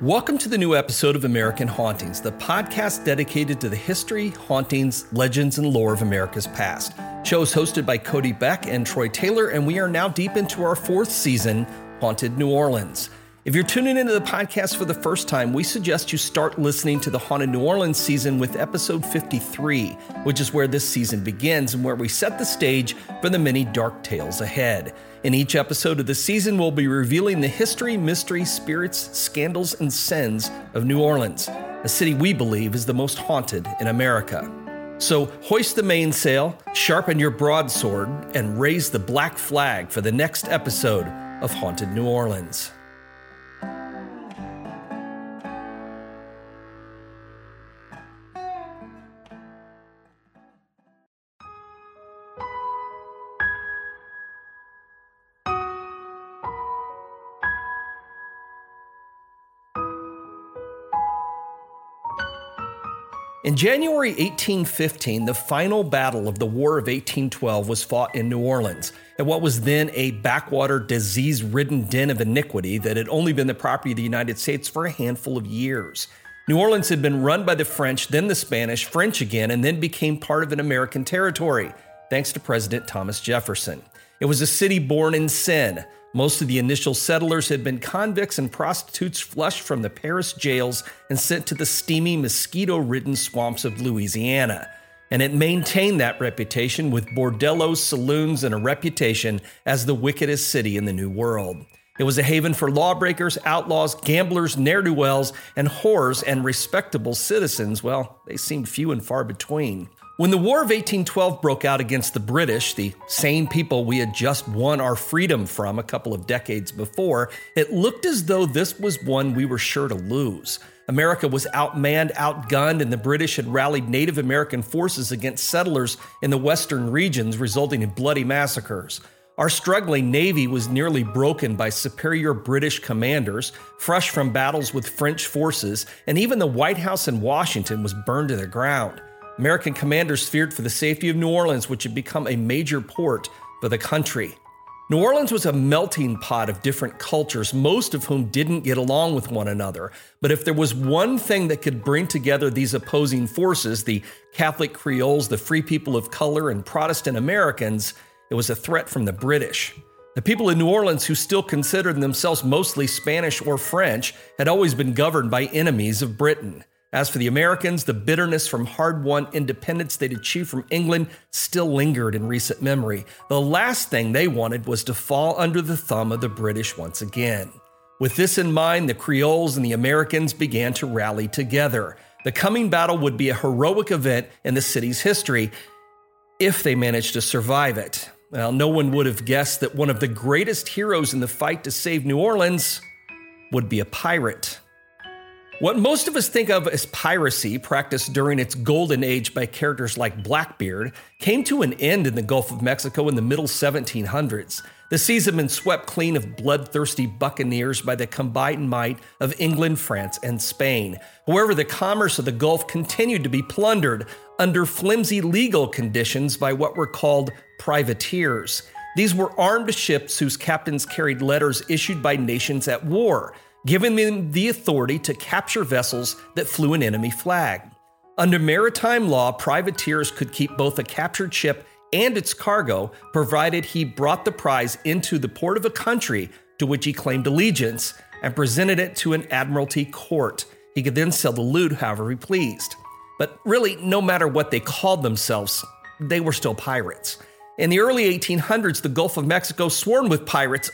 Welcome to the new episode of American Hauntings, the podcast dedicated to the history, hauntings, legends, and lore of America's past. Show is hosted by Cody Beck and Troy Taylor, and we are now deep into our fourth season, Haunted New Orleans. If you're tuning into the podcast for the first time, we suggest you start listening to the Haunted New Orleans season with episode 53, which is where this season begins and where we set the stage for the many dark tales ahead. In each episode of the season, we'll be revealing the history, mystery, spirits, scandals, and sins of New Orleans, a city we believe is the most haunted in America. So hoist the mainsail, sharpen your broadsword, and raise the black flag for the next episode of Haunted New Orleans. In January 1815, the final battle of the War of 1812 was fought in New Orleans, at what was then a backwater, disease-ridden den of iniquity that had only been the property of the United States for a handful of years. New Orleans had been run by the French, then the Spanish, French again, and then became part of an American territory, thanks to President Thomas Jefferson. It was a city born in sin. Most of the initial settlers had been convicts and prostitutes flushed from the Paris jails and sent to the steamy, mosquito-ridden swamps of Louisiana. And it maintained that reputation with bordellos, saloons, and a reputation as the wickedest city in the New World. It was a haven for lawbreakers, outlaws, gamblers, ne'er-do-wells, and whores, and respectable citizens. Well, they seemed few and far between. When the War of 1812 broke out against the British, the same people we had just won our freedom from a couple of decades before, it looked as though this was one we were sure to lose. America was outmanned, outgunned, and the British had rallied Native American forces against settlers in the western regions, resulting in bloody massacres. Our struggling Navy was nearly broken by superior British commanders, fresh from battles with French forces, and even the White House in Washington was burned to the ground. American commanders feared for the safety of New Orleans, which had become a major port for the country. New Orleans was a melting pot of different cultures, most of whom didn't get along with one another. But if there was one thing that could bring together these opposing forces, the Catholic Creoles, the free people of color, and Protestant Americans, it was a threat from the British. The people in New Orleans, who still considered themselves mostly Spanish or French, had always been governed by enemies of Britain. As for the Americans, the bitterness from hard-won independence they'd achieved from England still lingered in recent memory. The last thing they wanted was to fall under the thumb of the British once again. With this in mind, the Creoles and the Americans began to rally together. The coming battle would be a heroic event in the city's history, if they managed to survive it. Well, no one would have guessed that one of the greatest heroes in the fight to save New Orleans would be a pirate. What most of us think of as piracy, practiced during its golden age by characters like Blackbeard, came to an end in the Gulf of Mexico in the middle 1700s. The seas had been swept clean of bloodthirsty buccaneers by the combined might of England, France, and Spain. However, the commerce of the Gulf continued to be plundered under flimsy legal conditions by what were called privateers. These were armed ships whose captains carried letters issued by nations at war, giving them the authority to capture vessels that flew an enemy flag. Under maritime law, privateers could keep both a captured ship and its cargo, provided he brought the prize into the port of a country to which he claimed allegiance and presented it to an admiralty court. He could then sell the loot however he pleased. But really, no matter what they called themselves, they were still pirates. In the early 1800s, the Gulf of Mexico swarmed with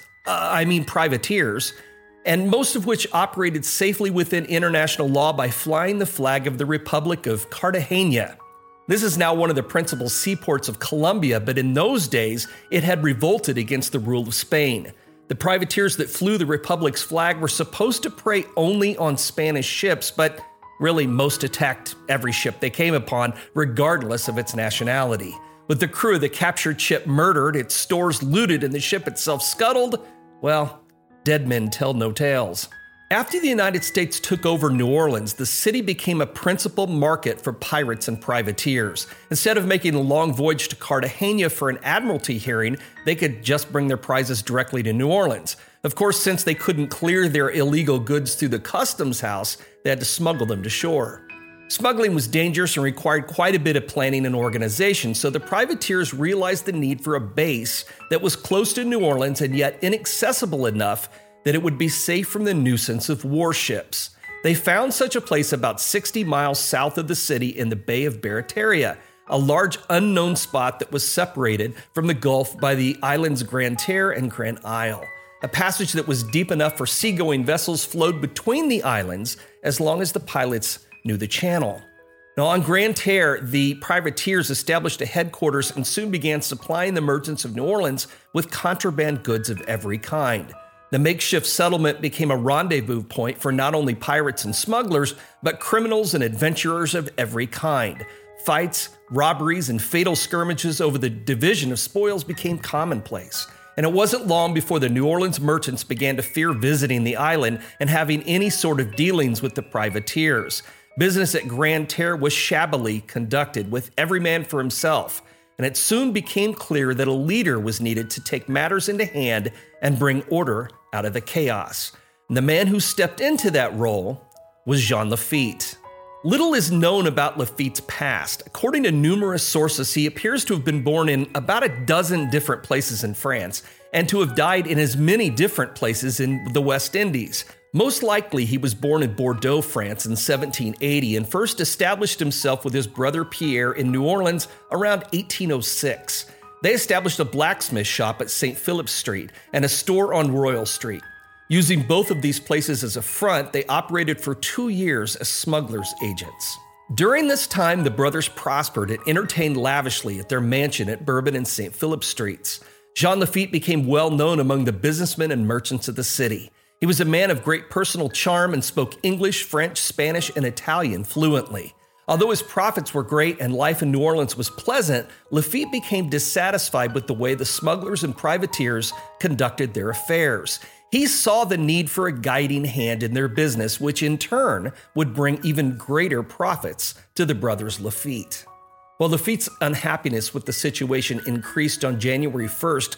privateers, and most of which operated safely within international law by flying the flag of the Republic of Cartagena. This is now one of the principal seaports of Colombia, but in those days, it had revolted against the rule of Spain. The privateers that flew the Republic's flag were supposed to prey only on Spanish ships, but really most attacked every ship they came upon, regardless of its nationality. With the crew of the captured ship murdered, its stores looted, and the ship itself scuttled, well, dead men tell no tales. After the United States took over New Orleans, the city became a principal market for pirates and privateers. Instead of making a long voyage to Cartagena for an admiralty hearing, they could just bring their prizes directly to New Orleans. Of course, since they couldn't clear their illegal goods through the customs house, they had to smuggle them to shore. Smuggling was dangerous and required quite a bit of planning and organization, so the privateers realized the need for a base that was close to New Orleans and yet inaccessible enough that it would be safe from the nuisance of warships. They found such a place about 60 miles south of the city in the Bay of Barataria, a large unknown spot that was separated from the Gulf by the islands Grande Terre and Grand Isle. A passage that was deep enough for seagoing vessels flowed between the islands as long as the pilots knew the channel. Now, on Grande Terre, the privateers established a headquarters and soon began supplying the merchants of New Orleans with contraband goods of every kind. The makeshift settlement became a rendezvous point for not only pirates and smugglers, but criminals and adventurers of every kind. Fights, robberies, and fatal skirmishes over the division of spoils became commonplace. And it wasn't long before the New Orleans merchants began to fear visiting the island and having any sort of dealings with the privateers. Business at Grande Terre was shabbily conducted, with every man for himself, and it soon became clear that a leader was needed to take matters into hand and bring order out of the chaos. And the man who stepped into that role was Jean Lafitte. Little is known about Lafitte's past. According to numerous sources, he appears to have been born in about a dozen different places in France and to have died in as many different places in the West Indies. Most likely, he was born in Bordeaux, France in 1780 and first established himself with his brother Pierre in New Orleans around 1806. They established a blacksmith shop at St. Philip Street and a store on Royal Street. Using both of these places as a front, they operated for 2 years as smugglers' agents. During this time, the brothers prospered and entertained lavishly at their mansion at Bourbon and St. Philip Streets. Jean Lafitte became well known among the businessmen and merchants of the city. He was a man of great personal charm and spoke English, French, Spanish, and Italian fluently. Although his profits were great and life in New Orleans was pleasant, Lafitte became dissatisfied with the way the smugglers and privateers conducted their affairs. He saw the need for a guiding hand in their business, which in turn would bring even greater profits to the brothers Lafitte. Well, Lafitte's unhappiness with the situation increased on January 1st,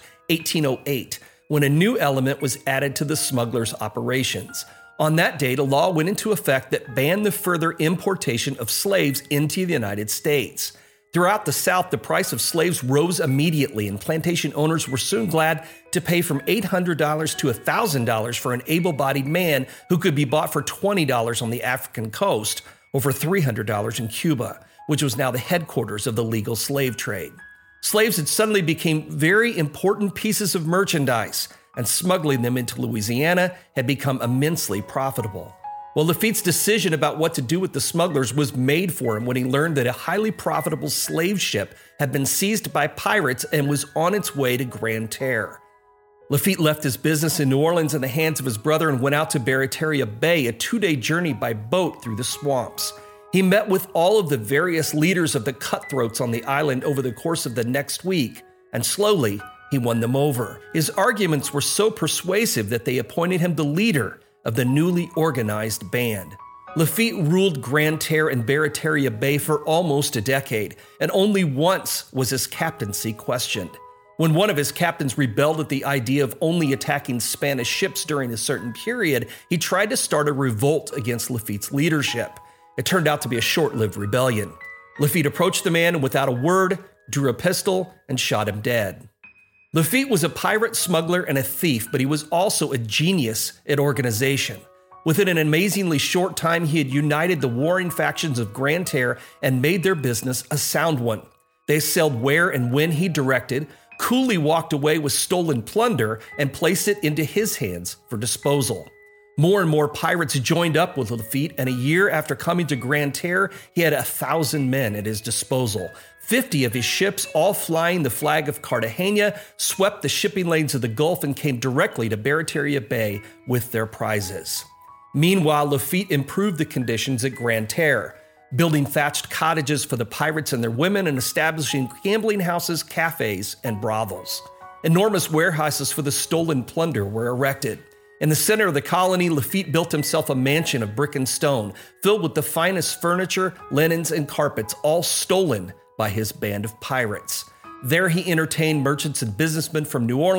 1808, when a new element was added to the smugglers' operations. On that date, a law went into effect that banned the further importation of slaves into the United States. Throughout the South, the price of slaves rose immediately, and plantation owners were soon glad to pay from $800 to $1,000 for an able-bodied man who could be bought for $20 on the African coast or for $300 in Cuba, which was now the headquarters of the legal slave trade. Slaves had suddenly become very important pieces of merchandise, and smuggling them into Louisiana had become immensely profitable. Well, Lafitte's decision about what to do with the smugglers was made for him when he learned that a highly profitable slave ship had been seized by pirates and was on its way to Grande Terre. Lafitte left his business in New Orleans in the hands of his brother and went out to Barataria Bay, a 2-day journey by boat through the swamps. He met with all of the various leaders of the cutthroats on the island over the course of the next week, and slowly he won them over. His arguments were so persuasive that they appointed him the leader of the newly organized band. Lafitte ruled Grande Terre and Barataria Bay for almost a decade, and only once was his captaincy questioned. When one of his captains rebelled at the idea of only attacking Spanish ships during a certain period, he tried to start a revolt against Lafitte's leadership. It turned out to be a short-lived rebellion. Lafitte approached the man and without a word, drew a pistol and shot him dead. Lafitte was a pirate, smuggler, and a thief, but he was also a genius at organization. Within an amazingly short time, he had united the warring factions of Grande Terre and made their business a sound one. They sailed where and when he directed, coolly walked away with stolen plunder, and placed it into his hands for disposal. More and more pirates joined up with Lafitte, and a year after coming to Grande Terre, he had 1,000 men at his disposal. 50 of his ships, all flying the flag of Cartagena, swept the shipping lanes of the Gulf and came directly to Barataria Bay with their prizes. Meanwhile, Lafitte improved the conditions at Grande Terre, building thatched cottages for the pirates and their women and establishing gambling houses, cafes, and brothels. Enormous warehouses for the stolen plunder were erected. In the center of the colony, Lafitte built himself a mansion of brick and stone, filled with the finest furniture, linens, and carpets, all stolen by his band of pirates. There he entertained merchants and businessmen from New Orleans,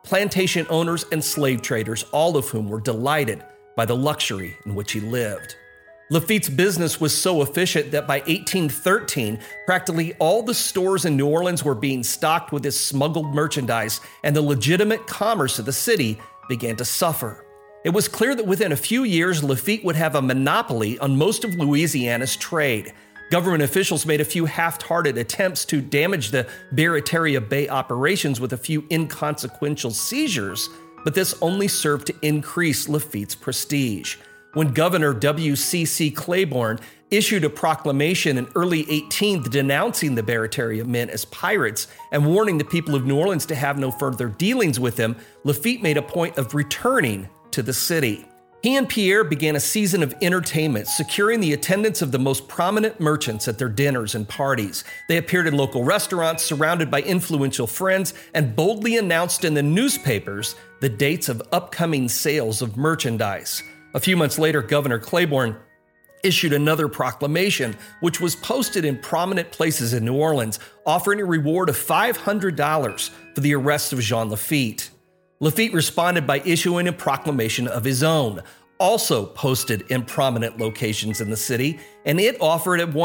plantation owners, and slave traders, all of whom were delighted by the luxury in which he lived. Lafitte's business was so efficient that by 1813, practically all the stores in New Orleans were being stocked with his smuggled merchandise, and the legitimate commerce of the city began to suffer. It was clear that within a few years, Lafitte would have a monopoly on most of Louisiana's trade. Government officials made a few half-hearted attempts to damage the Barataria Bay operations with a few inconsequential seizures, but this only served to increase Lafitte's prestige. When Governor W.C.C. Claiborne issued a proclamation in early 18th denouncing the Barataria men as pirates and warning the people of New Orleans to have no further dealings with them, Lafitte made a point of returning to the city. He and Pierre began a season of entertainment, securing the attendance of the most prominent merchants at their dinners and parties. They appeared in local restaurants, surrounded by influential friends, and boldly announced in the newspapers the dates of upcoming sales of merchandise. A few months later, Governor Claiborne issued another proclamation, which was posted in prominent places in New Orleans, offering a reward of $500 for the arrest of Jean Lafitte. Lafitte responded by issuing a proclamation of his own, also posted in prominent locations in the city, and it offered a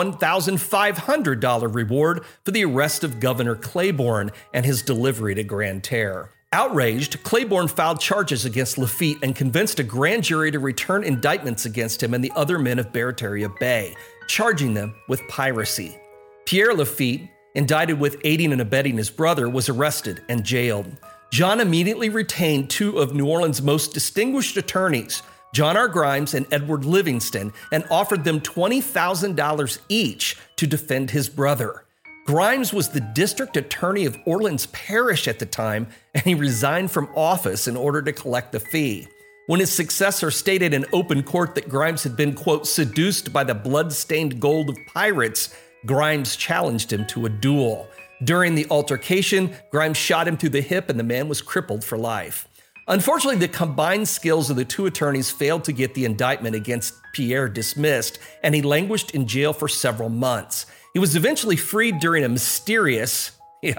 $1,500 reward for the arrest of Governor Claiborne and his delivery to Grande Terre. Outraged, Claiborne filed charges against Lafitte and convinced a grand jury to return indictments against him and the other men of Barataria Bay, charging them with piracy. Pierre Lafitte, indicted with aiding and abetting his brother, was arrested and jailed. John immediately retained two of New Orleans' most distinguished attorneys, John R. Grimes and Edward Livingston, and offered them $20,000 each to defend his brother. Grimes was the district attorney of Orleans Parish at the time, and he resigned from office in order to collect the fee. When his successor stated in open court that Grimes had been, quote, seduced by the blood-stained gold of pirates, Grimes challenged him to a duel. During the altercation, Grimes shot him through the hip and the man was crippled for life. Unfortunately, the combined skills of the two attorneys failed to get the indictment against Pierre dismissed, and he languished in jail for several months. He was eventually freed during a mysterious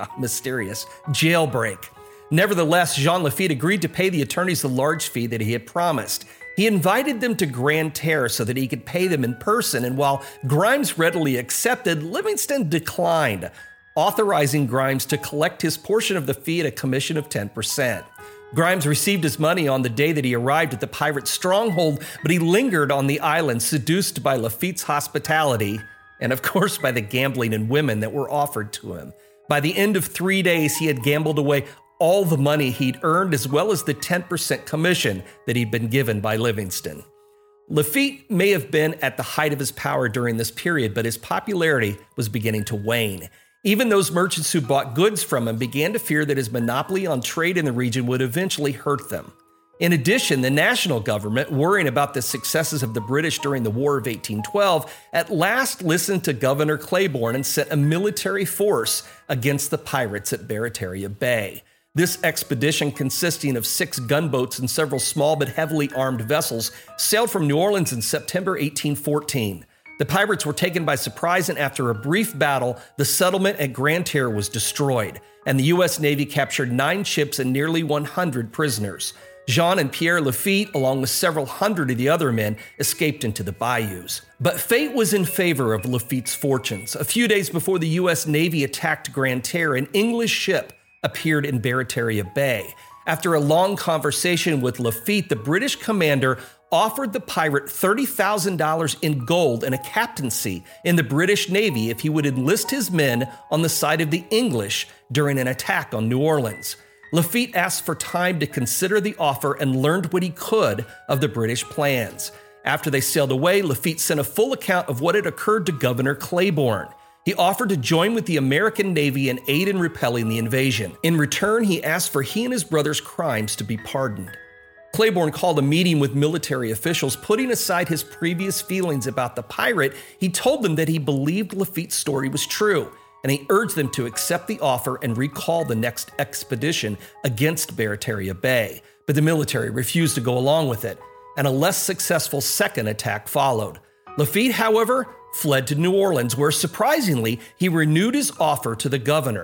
jailbreak. Nevertheless, Jean Lafitte agreed to pay the attorneys the large fee that he had promised. He invited them to Grande Terre so that he could pay them in person, and while Grimes readily accepted, Livingston declined, authorizing Grimes to collect his portion of the fee at a commission of 10%. Grimes received his money on the day that he arrived at the pirate stronghold, but he lingered on the island, seduced by Lafitte's hospitality, and of course by the gambling and women that were offered to him. By the end of 3 days, he had gambled away all the money he'd earned, as well as the 10% commission that he'd been given by Livingston. Lafitte may have been at the height of his power during this period, but his popularity was beginning to wane. Even those merchants who bought goods from him began to fear that his monopoly on trade in the region would eventually hurt them. In addition, the national government, worrying about the successes of the British during the War of 1812, at last listened to Governor Claiborne and sent a military force against the pirates at Barataria Bay. This expedition, consisting of 6 gunboats and several small but heavily armed vessels, sailed from New Orleans in September 1814. The pirates were taken by surprise, and after a brief battle, the settlement at Grande Terre was destroyed, and the U.S. Navy captured 9 ships and nearly 100 prisoners. Jean and Pierre Lafitte, along with several hundred of the other men, escaped into the bayous. But fate was in favor of Lafitte's fortunes. A few days before the U.S. Navy attacked Grande Terre, an English ship appeared in Barataria Bay. After a long conversation with Lafitte, the British commander offered the pirate $30,000 in gold and a captaincy in the British Navy if he would enlist his men on the side of the English during an attack on New Orleans. Lafitte asked for time to consider the offer and learned what he could of the British plans. After they sailed away, Lafitte sent a full account of what had occurred to Governor Claiborne. He offered to join with the American Navy and aid in repelling the invasion. In return, he asked for he and his brother's crimes to be pardoned. Claiborne called a meeting with military officials. Putting aside his previous feelings about the pirate, he told them that he believed Lafitte's story was true, and he urged them to accept the offer and recall the next expedition against Barataria Bay. But the military refused to go along with it, and a less successful second attack followed. Lafitte, however, fled to New Orleans, where surprisingly he renewed his offer to the governor.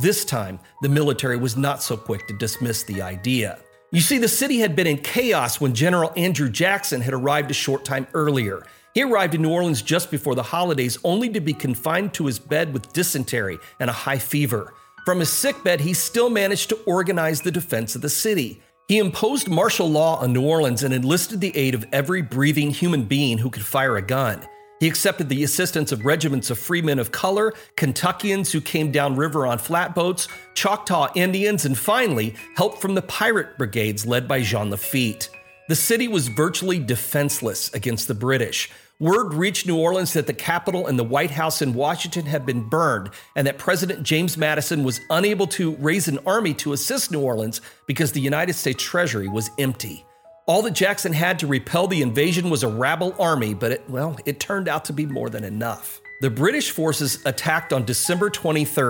This time, the military was not so quick to dismiss the idea. You see, the city had been in chaos when General Andrew Jackson had arrived a short time earlier. He arrived in New Orleans just before the holidays, only to be confined to his bed with dysentery and a high fever. From his sickbed, he still managed to organize the defense of the city. He imposed martial law on New Orleans and enlisted the aid of every breathing human being who could fire a gun. He accepted the assistance of regiments of free men of color, Kentuckians who came downriver on flatboats, Choctaw Indians, and finally, help from the pirate brigades led by Jean Lafitte. The city was virtually defenseless against the British. Word reached New Orleans that the Capitol and the White House in Washington had been burned and that President James Madison was unable to raise an army to assist New Orleans because the United States Treasury was empty. All that Jackson had to repel the invasion was a rabble army, but it turned out to be more than enough. The British forces attacked on December 23,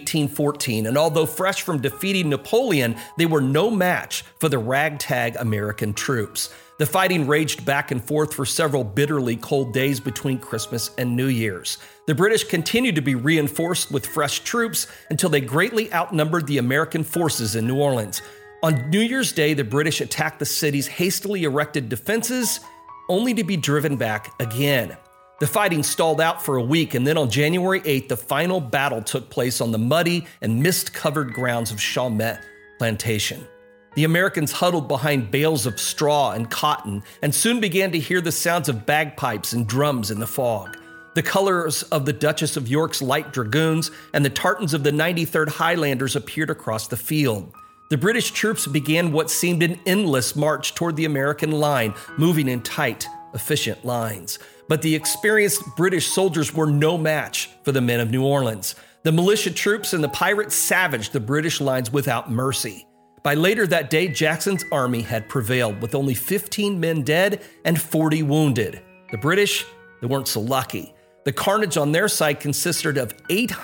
1814, and although fresh from defeating Napoleon, they were no match for the ragtag American troops. The fighting raged back and forth for several bitterly cold days between Christmas and New Year's. The British continued to be reinforced with fresh troops until they greatly outnumbered the American forces in New Orleans. On New Year's Day, the British attacked the city's hastily erected defenses, only to be driven back again. The fighting stalled out for a week, and then on January 8th, the final battle took place on the muddy and mist-covered grounds of Chalmette Plantation. The Americans huddled behind bales of straw and cotton and soon began to hear the sounds of bagpipes and drums in the fog. The colors of the Duchess of York's Light Dragoons and the tartans of the 93rd Highlanders appeared across the field. The British troops began what seemed an endless march toward the American line, moving in tight, efficient lines. But the experienced British soldiers were no match for the men of New Orleans. The militia troops and the pirates savaged the British lines without mercy. By later that day, Jackson's army had prevailed, with only 15 men dead and 40 wounded. The British, they weren't so lucky. The carnage on their side consisted of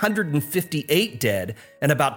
858 dead and about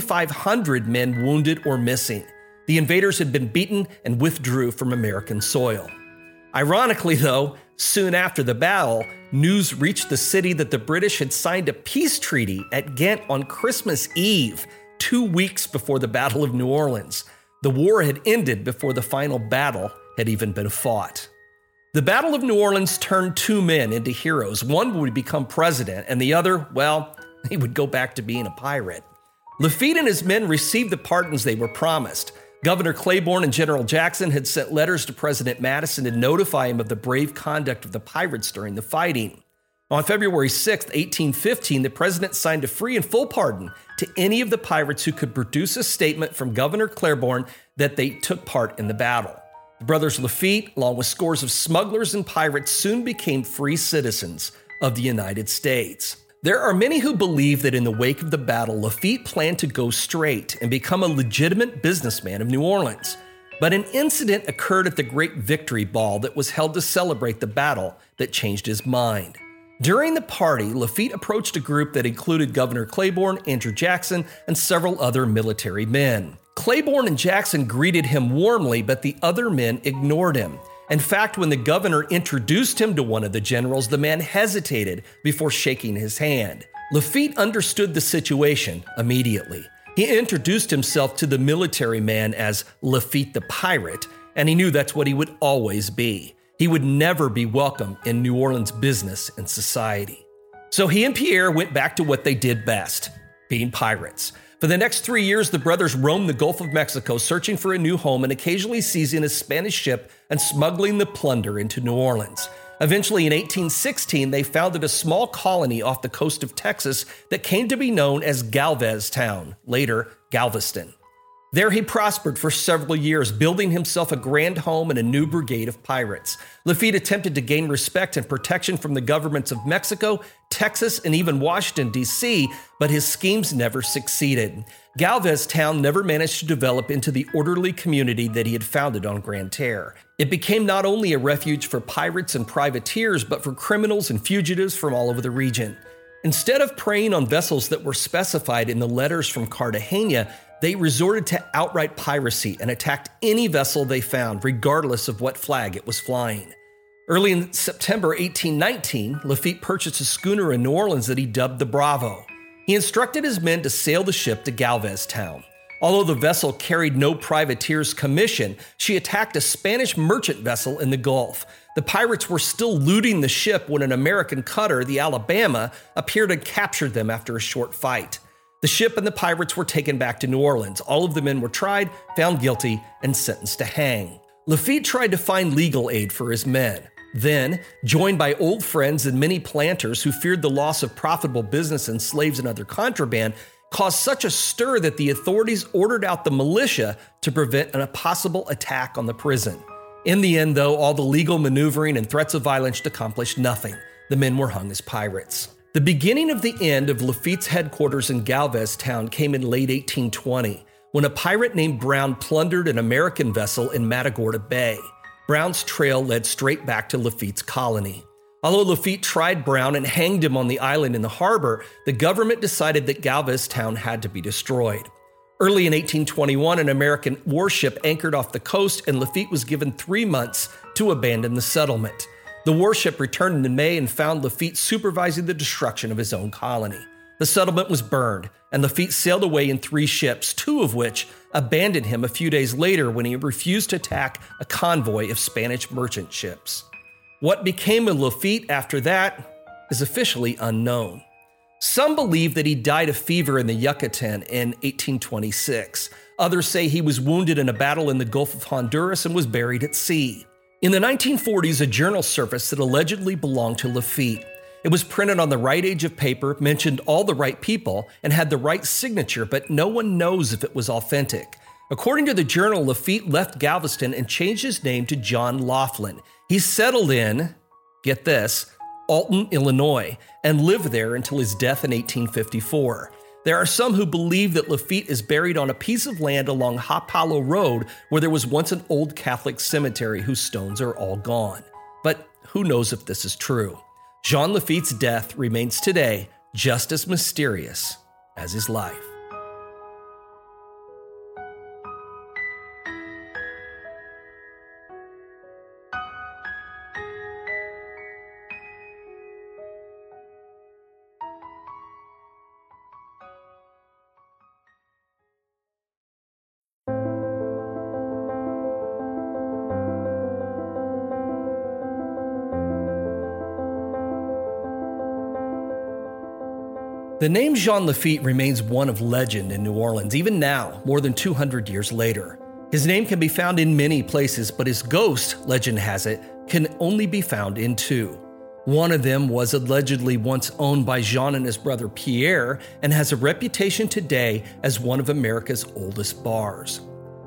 2,500 men wounded or missing. The invaders had been beaten and withdrew from American soil. Ironically, though, soon after the battle, news reached the city that the British had signed a peace treaty at Ghent on Christmas Eve, 2 weeks before the Battle of New Orleans. The war had ended before the final battle had even been fought. The Battle of New Orleans turned two men into heroes. One would become president, and the other, he would go back to being a pirate. Lafitte and his men received the pardons they were promised. Governor Claiborne and General Jackson had sent letters to President Madison to notify him of the brave conduct of the pirates during the fighting. On February 6, 1815, the president signed a free and full pardon to any of the pirates who could produce a statement from Governor Claiborne that they took part in the battle. The brothers Lafitte, along with scores of smugglers and pirates, soon became free citizens of the United States. There are many who believe that in the wake of the battle, Lafitte planned to go straight and become a legitimate businessman of New Orleans. But an incident occurred at the Great Victory Ball that was held to celebrate the battle that changed his mind. During the party, Lafitte approached a group that included Governor Claiborne, Andrew Jackson, and several other military men. Claiborne and Jackson greeted him warmly, but the other men ignored him. In fact, when the governor introduced him to one of the generals, the man hesitated before shaking his hand. Lafitte understood the situation immediately. He introduced himself to the military man as Lafitte the Pirate, and he knew that's what he would always be. He would never be welcome in New Orleans business and society. So he and Pierre went back to what they did best, being pirates. For the next 3 years, the brothers roamed the Gulf of Mexico, searching for a new home and occasionally seizing a Spanish ship and smuggling the plunder into New Orleans. Eventually, in 1816, they founded a small colony off the coast of Texas that came to be known as Galveztown, later Galveston. There he prospered for several years, building himself a grand home and a new brigade of pirates. Lafitte attempted to gain respect and protection from the governments of Mexico, Texas, and even Washington, D.C., but his schemes never succeeded. Galveztown never managed to develop into the orderly community that he had founded on Grande Terre. It became not only a refuge for pirates and privateers, but for criminals and fugitives from all over the region. Instead of preying on vessels that were specified in the letters from Cartagena, they resorted to outright piracy and attacked any vessel they found, regardless of what flag it was flying. Early in September 1819, Lafitte purchased a schooner in New Orleans that he dubbed the Bravo. He instructed his men to sail the ship to Galvez Town. Although the vessel carried no privateer's commission, she attacked a Spanish merchant vessel in the Gulf. The pirates were still looting the ship when an American cutter, the Alabama, appeared and captured them after a short fight. The ship and the pirates were taken back to New Orleans. All of the men were tried, found guilty, and sentenced to hang. Lafitte tried to find legal aid for his men. Then, joined by old friends and many planters who feared the loss of profitable business and slaves and other contraband, caused such a stir that the authorities ordered out the militia to prevent a possible attack on the prison. In the end, though, all the legal maneuvering and threats of violence accomplished nothing. The men were hung as pirates. The beginning of the end of Lafitte's headquarters in Galvez Town came in late 1820, when a pirate named Brown plundered an American vessel in Matagorda Bay. Brown's trail led straight back to Lafitte's colony. Although Lafitte tried Brown and hanged him on the island in the harbor, the government decided that Galvez Town had to be destroyed. Early in 1821, an American warship anchored off the coast, and Lafitte was given 3 months to abandon the settlement. The warship returned in May and found Lafitte supervising the destruction of his own colony. The settlement was burned, and Lafitte sailed away in 3 ships, 2 of which abandoned him a few days later when he refused to attack a convoy of Spanish merchant ships. What became of Lafitte after that is officially unknown. Some believe that he died of fever in the Yucatan in 1826. Others say he was wounded in a battle in the Gulf of Honduras and was buried at sea. In the 1940s, a journal surfaced that allegedly belonged to Lafitte. It was printed on the right age of paper, mentioned all the right people, and had the right signature, but no one knows if it was authentic. According to the journal, Lafitte left Galveston and changed his name to John Laughlin. He settled in, get this, Alton, Illinois, and lived there until his death in 1854. There are some who believe that Lafitte is buried on a piece of land along Hop Hollow Road where there was once an old Catholic cemetery whose stones are all gone. But who knows if this is true? Jean Lafitte's death remains today just as mysterious as his life. The name Jean Lafitte remains one of legend in New Orleans, even now, more than 200 years later. His name can be found in many places, but his ghost, legend has it, can only be found in 2. One of them was allegedly once owned by Jean and his brother Pierre, and has a reputation today as one of America's oldest bars.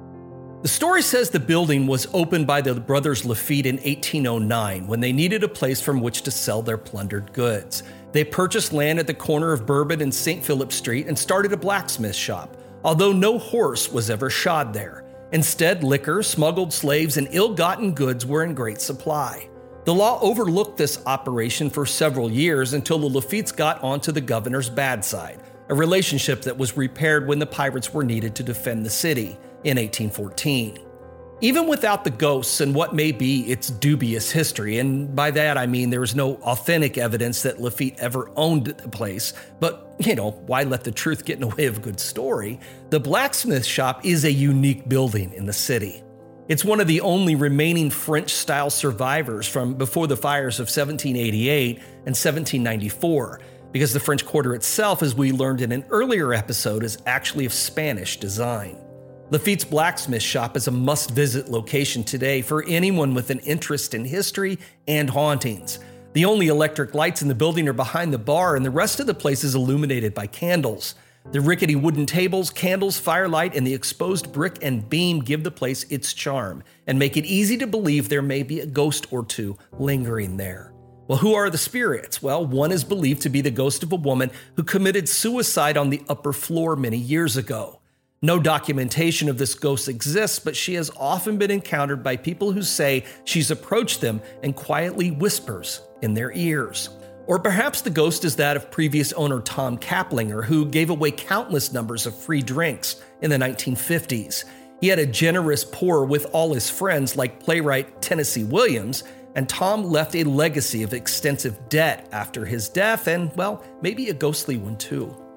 The story says the building was opened by the brothers Lafitte in 1809 when they needed a place from which to sell their plundered goods. They purchased land at the corner of Bourbon and St. Philip Street and started a blacksmith shop, although no horse was ever shod there. Instead, liquor, smuggled slaves, and ill-gotten goods were in great supply. The law overlooked this operation for several years until the Lafittes got onto the governor's bad side, a relationship that was repaired when the pirates were needed to defend the city in 1814. Even without the ghosts and what may be its dubious history, and by that I mean there is no authentic evidence that Lafitte ever owned the place, but, why let the truth get in the way of a good story? The blacksmith shop is a unique building in the city. It's one of the only remaining French-style survivors from before the fires of 1788 and 1794, because the French Quarter itself, as we learned in an earlier episode, is actually of Spanish design. Lafitte's blacksmith shop is a must-visit location today for anyone with an interest in history and hauntings. The only electric lights in the building are behind the bar, and the rest of the place is illuminated by candles. The rickety wooden tables, candles, firelight, and the exposed brick and beam give the place its charm and make it easy to believe there may be a ghost or two lingering there. Well, who are the spirits? Well, one is believed to be the ghost of a woman who committed suicide on the upper floor many years ago. No documentation of this ghost exists, but she has often been encountered by people who say she's approached them and quietly whispers in their ears. Or perhaps the ghost is that of previous owner Tom Kaplinger, who gave away countless numbers of free drinks in the 1950s. He had a generous pour with all his friends like playwright Tennessee Williams, and Tom left a legacy of extensive debt after his death and, well, maybe a ghostly one too.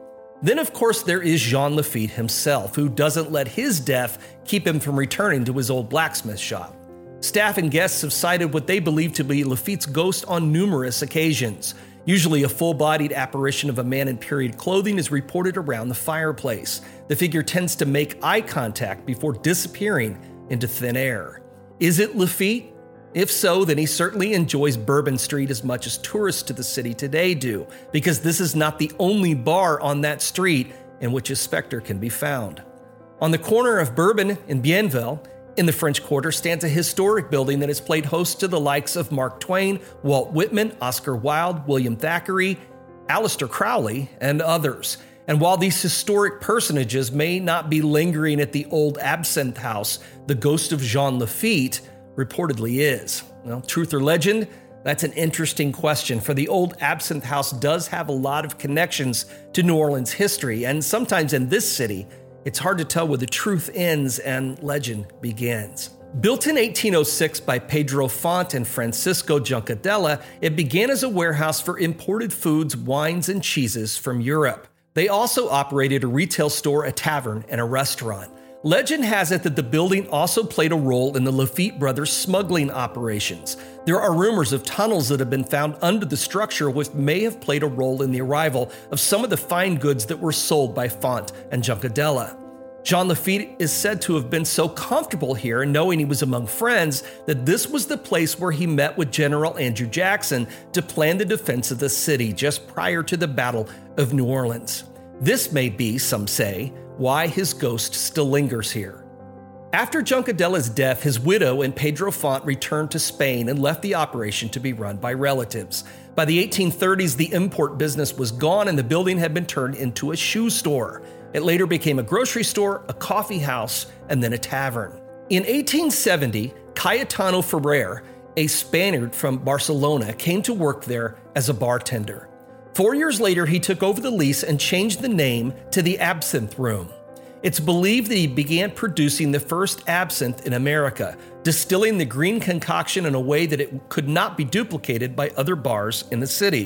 Then, of course, there is Jean Lafitte himself, who doesn't let his death keep him from returning to his old blacksmith shop. Staff and guests have cited what they believe to be Lafitte's ghost on numerous occasions. Usually a full-bodied apparition of a man in period clothing is reported around the fireplace. The figure tends to make eye contact before disappearing into thin air. Is it Lafitte? If so, then he certainly enjoys Bourbon Street as much as tourists to the city today do, because this is not the only bar on that street in which a specter can be found. On the corner of Bourbon and Bienville, in the French Quarter, stands a historic building that has played host to the likes of Mark Twain, Walt Whitman, Oscar Wilde, William Thackeray, Aleister Crowley, and others. And while these historic personages may not be lingering at the old Absinthe House, the ghost of Jean Lafitte reportedly is. Well, truth or legend? That's an interesting question, for the old Absinthe House does have a lot of connections to New Orleans history, and sometimes in this city, it's hard to tell where the truth ends and legend begins. Built in 1806 by Pedro Font and Francisco Juncadella, it began as a warehouse for imported foods, wines, and cheeses from Europe. They also operated a retail store, a tavern, and a restaurant. Legend has it that the building also played a role in the Lafitte brothers' smuggling operations. There are rumors of tunnels that have been found under the structure which may have played a role in the arrival of some of the fine goods that were sold by Font and Juncadella. Jean Lafitte is said to have been so comfortable here, knowing he was among friends, that this was the place where he met with General Andrew Jackson to plan the defense of the city just prior to the Battle of New Orleans. This may be, some say, why his ghost still lingers here. After Juncadella's death, his widow and Pedro Font returned to Spain and left the operation to be run by relatives. By the 1830s, the import business was gone and the building had been turned into a shoe store. It later became a grocery store, a coffee house, and then a tavern. In 1870, Cayetano Ferrer, a Spaniard from Barcelona, came to work there as a bartender. 4 years later, he took over the lease and changed the name to the Absinthe Room. It's believed that he began producing the first absinthe in America, distilling the green concoction in a way that it could not be duplicated by other bars in the city.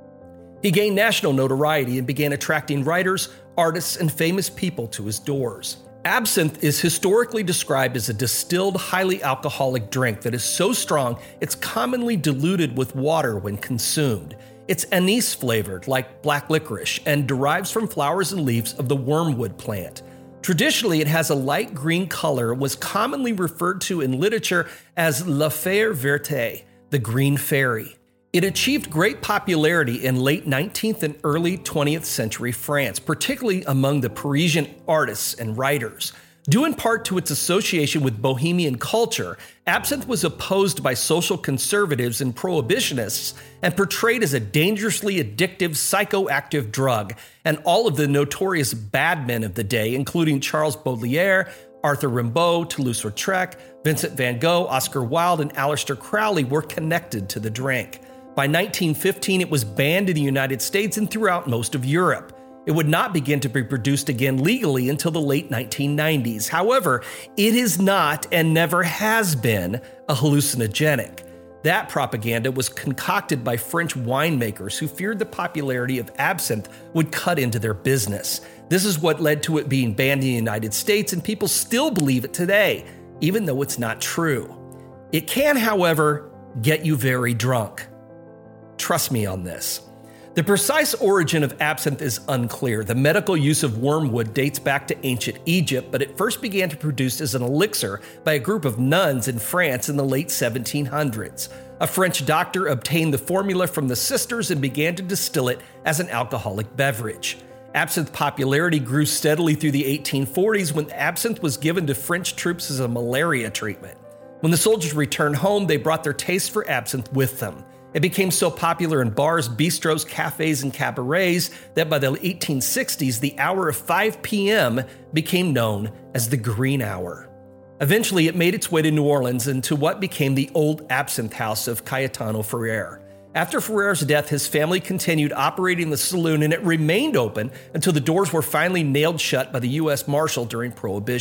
He gained national notoriety and began attracting writers, artists, and famous people to his doors. Absinthe is historically described as a distilled, highly alcoholic drink that is so strong it's commonly diluted with water when consumed. It's anise flavored like black licorice and derives from flowers and leaves of the wormwood plant. Traditionally, it has a light green color and was commonly referred to in literature as La Fée Verte, the Green Fairy. It achieved great popularity in late 19th and early 20th century France, particularly among the Parisian artists and writers. Due in part to its association with Bohemian culture, absinthe was opposed by social conservatives and prohibitionists and portrayed as a dangerously addictive, psychoactive drug, and all of the notorious bad men of the day, including Charles Baudelaire, Arthur Rimbaud, Toulouse-Lautrec, Vincent van Gogh, Oscar Wilde, and Aleister Crowley were connected to the drink. By 1915, it was banned in the United States and throughout most of Europe. It would not begin to be produced again legally until the late 1990s. However, it is not and never has been a hallucinogenic. That propaganda was concocted by French winemakers who feared the popularity of absinthe would cut into their business. This is what led to it being banned in the United States, and people still believe it today, even though it's not true. It can, however, get you very drunk. Trust me on this. The precise origin of absinthe is unclear. The medical use of wormwood dates back to ancient Egypt, but it first began to be produced as an elixir by a group of nuns in France in the late 1700s. A French doctor obtained the formula from the sisters and began to distill it as an alcoholic beverage. Absinthe popularity grew steadily through the 1840s when absinthe was given to French troops as a malaria treatment. When the soldiers returned home, they brought their taste for absinthe with them. It became so popular in bars, bistros, cafes, and cabarets that by the 1860s, the hour of 5 p.m. became known as the Green Hour. Eventually, it made its way to New Orleans and to what became the old Absinthe House of Cayetano Ferrer. After Ferrer's death, his family continued operating the saloon, and it remained open until the doors were finally nailed shut by the U.S. Marshal during Prohibition.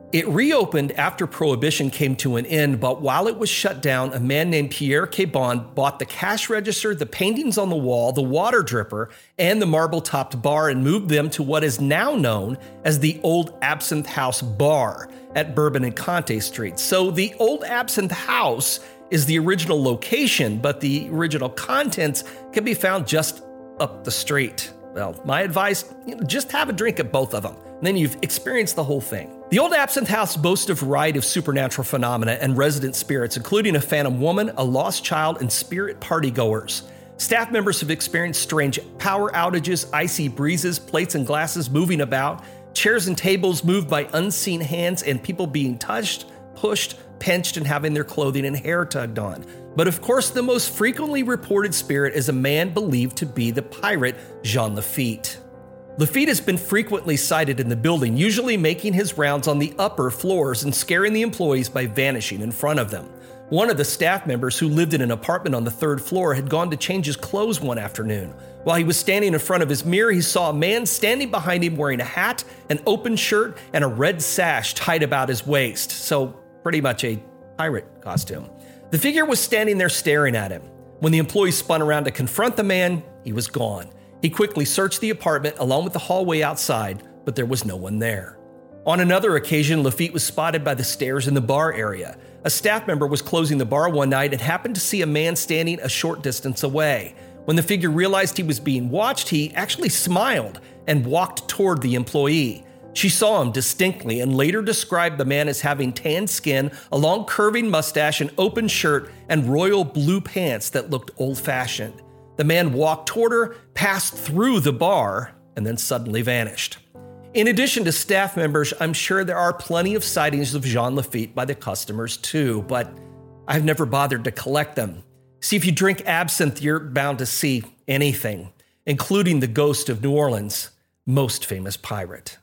It reopened after Prohibition came to an end, but while it was shut down, a man named Pierre Caban bought the cash register, the paintings on the wall, the water dripper, and the marble-topped bar and moved them to what is now known as the Old Absinthe House Bar at Bourbon and Conte Streets. So the Old Absinthe House is the original location, but the original contents can be found just up the street. Well, my advice, just have a drink at both of them. And then you've experienced the whole thing. The Old Absinthe House boasts a variety of supernatural phenomena and resident spirits, including a phantom woman, a lost child, and spirit partygoers. Staff members have experienced strange power outages, icy breezes, plates and glasses moving about, chairs and tables moved by unseen hands, and people being touched, pushed, pinched, and having their clothing and hair tugged on. But of course, the most frequently reported spirit is a man believed to be the pirate Jean Lafitte. Lafitte has been frequently sighted in the building, usually making his rounds on the upper floors and scaring the employees by vanishing in front of them. One of the staff members who lived in an apartment on the third floor had gone to change his clothes one afternoon. While he was standing in front of his mirror, he saw a man standing behind him wearing a hat, an open shirt, and a red sash tied about his waist. So pretty much a pirate costume. The figure was standing there staring at him. When the employee spun around to confront the man, he was gone. He quickly searched the apartment along with the hallway outside, but there was no one there. On another occasion, Lafitte was spotted by the stairs in the bar area. A staff member was closing the bar one night and happened to see a man standing a short distance away. When the figure realized he was being watched, he actually smiled and walked toward the employee. She saw him distinctly and later described the man as having tanned skin, a long curving mustache, an open shirt, and royal blue pants that looked old-fashioned. The man walked toward her, passed through the bar, and then suddenly vanished. In addition to staff members, I'm sure there are plenty of sightings of Jean Lafitte by the customers too, but I've never bothered to collect them. See, if you drink absinthe, you're bound to see anything, including the ghost of New Orleans' most famous pirate.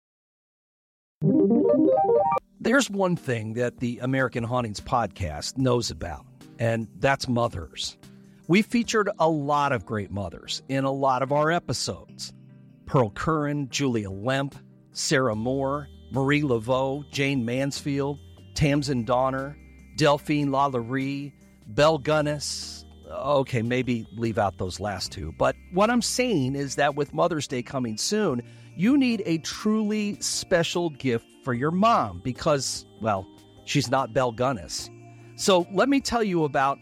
There's one thing that the American Hauntings podcast knows about, and that's mothers. We featured a lot of great mothers in a lot of our episodes. Pearl Curran, Julia Lemp, Sarah Moore, Marie Laveau, Jane Mansfield, Tamsin Donner, Delphine Lalaurie, Belle Gunness. Okay, maybe leave out those last two. But what I'm saying is that with Mother's Day coming soon, you need a truly special gift for your mom because, well, she's not Belle Gunness. So let me tell you about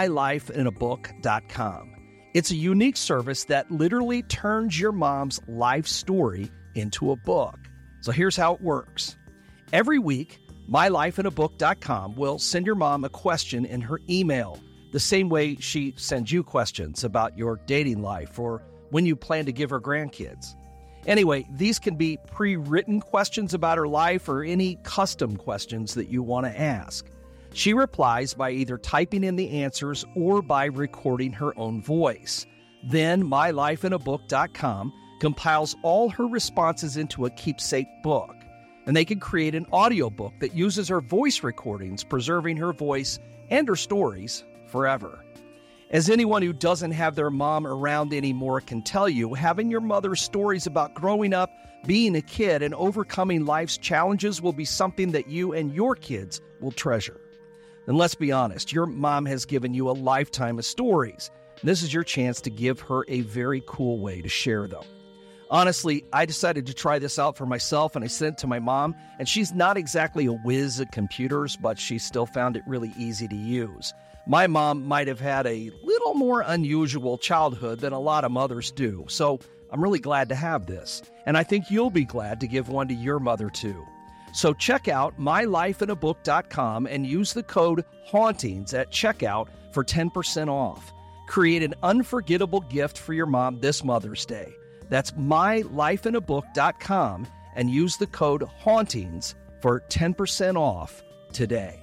mylifeinabook.com. It's a unique service that literally turns your mom's life story into a book. So here's how it works. Every week, mylifeinabook.com will send your mom a question in her email, the same way she sends you questions about your dating life or when you plan to give her grandkids. Anyway, these can be pre-written questions about her life or any custom questions that you want to ask. She replies by either typing in the answers or by recording her own voice. Then mylifeinabook.com compiles all her responses into a keepsake book, and they can create an audiobook that uses her voice recordings, preserving her voice and her stories forever. As anyone who doesn't have their mom around anymore can tell you, having your mother's stories about growing up, being a kid, and overcoming life's challenges will be something that you and your kids will treasure. And let's be honest, your mom has given you a lifetime of stories. This is your chance to give her a very cool way to share them. Honestly, I decided to try this out for myself, and I sent it to my mom, and she's not exactly a whiz at computers, but she still found it really easy to use. My mom might have had a little more unusual childhood than a lot of mothers do, so I'm really glad to have this. And I think you'll be glad to give one to your mother too. So check out mylifeinabook.com and use the code HAUNTINGS at checkout for 10% off. Create an unforgettable gift for your mom this Mother's Day. That's mylifeinabook.com and use the code HAUNTINGS for 10% off today.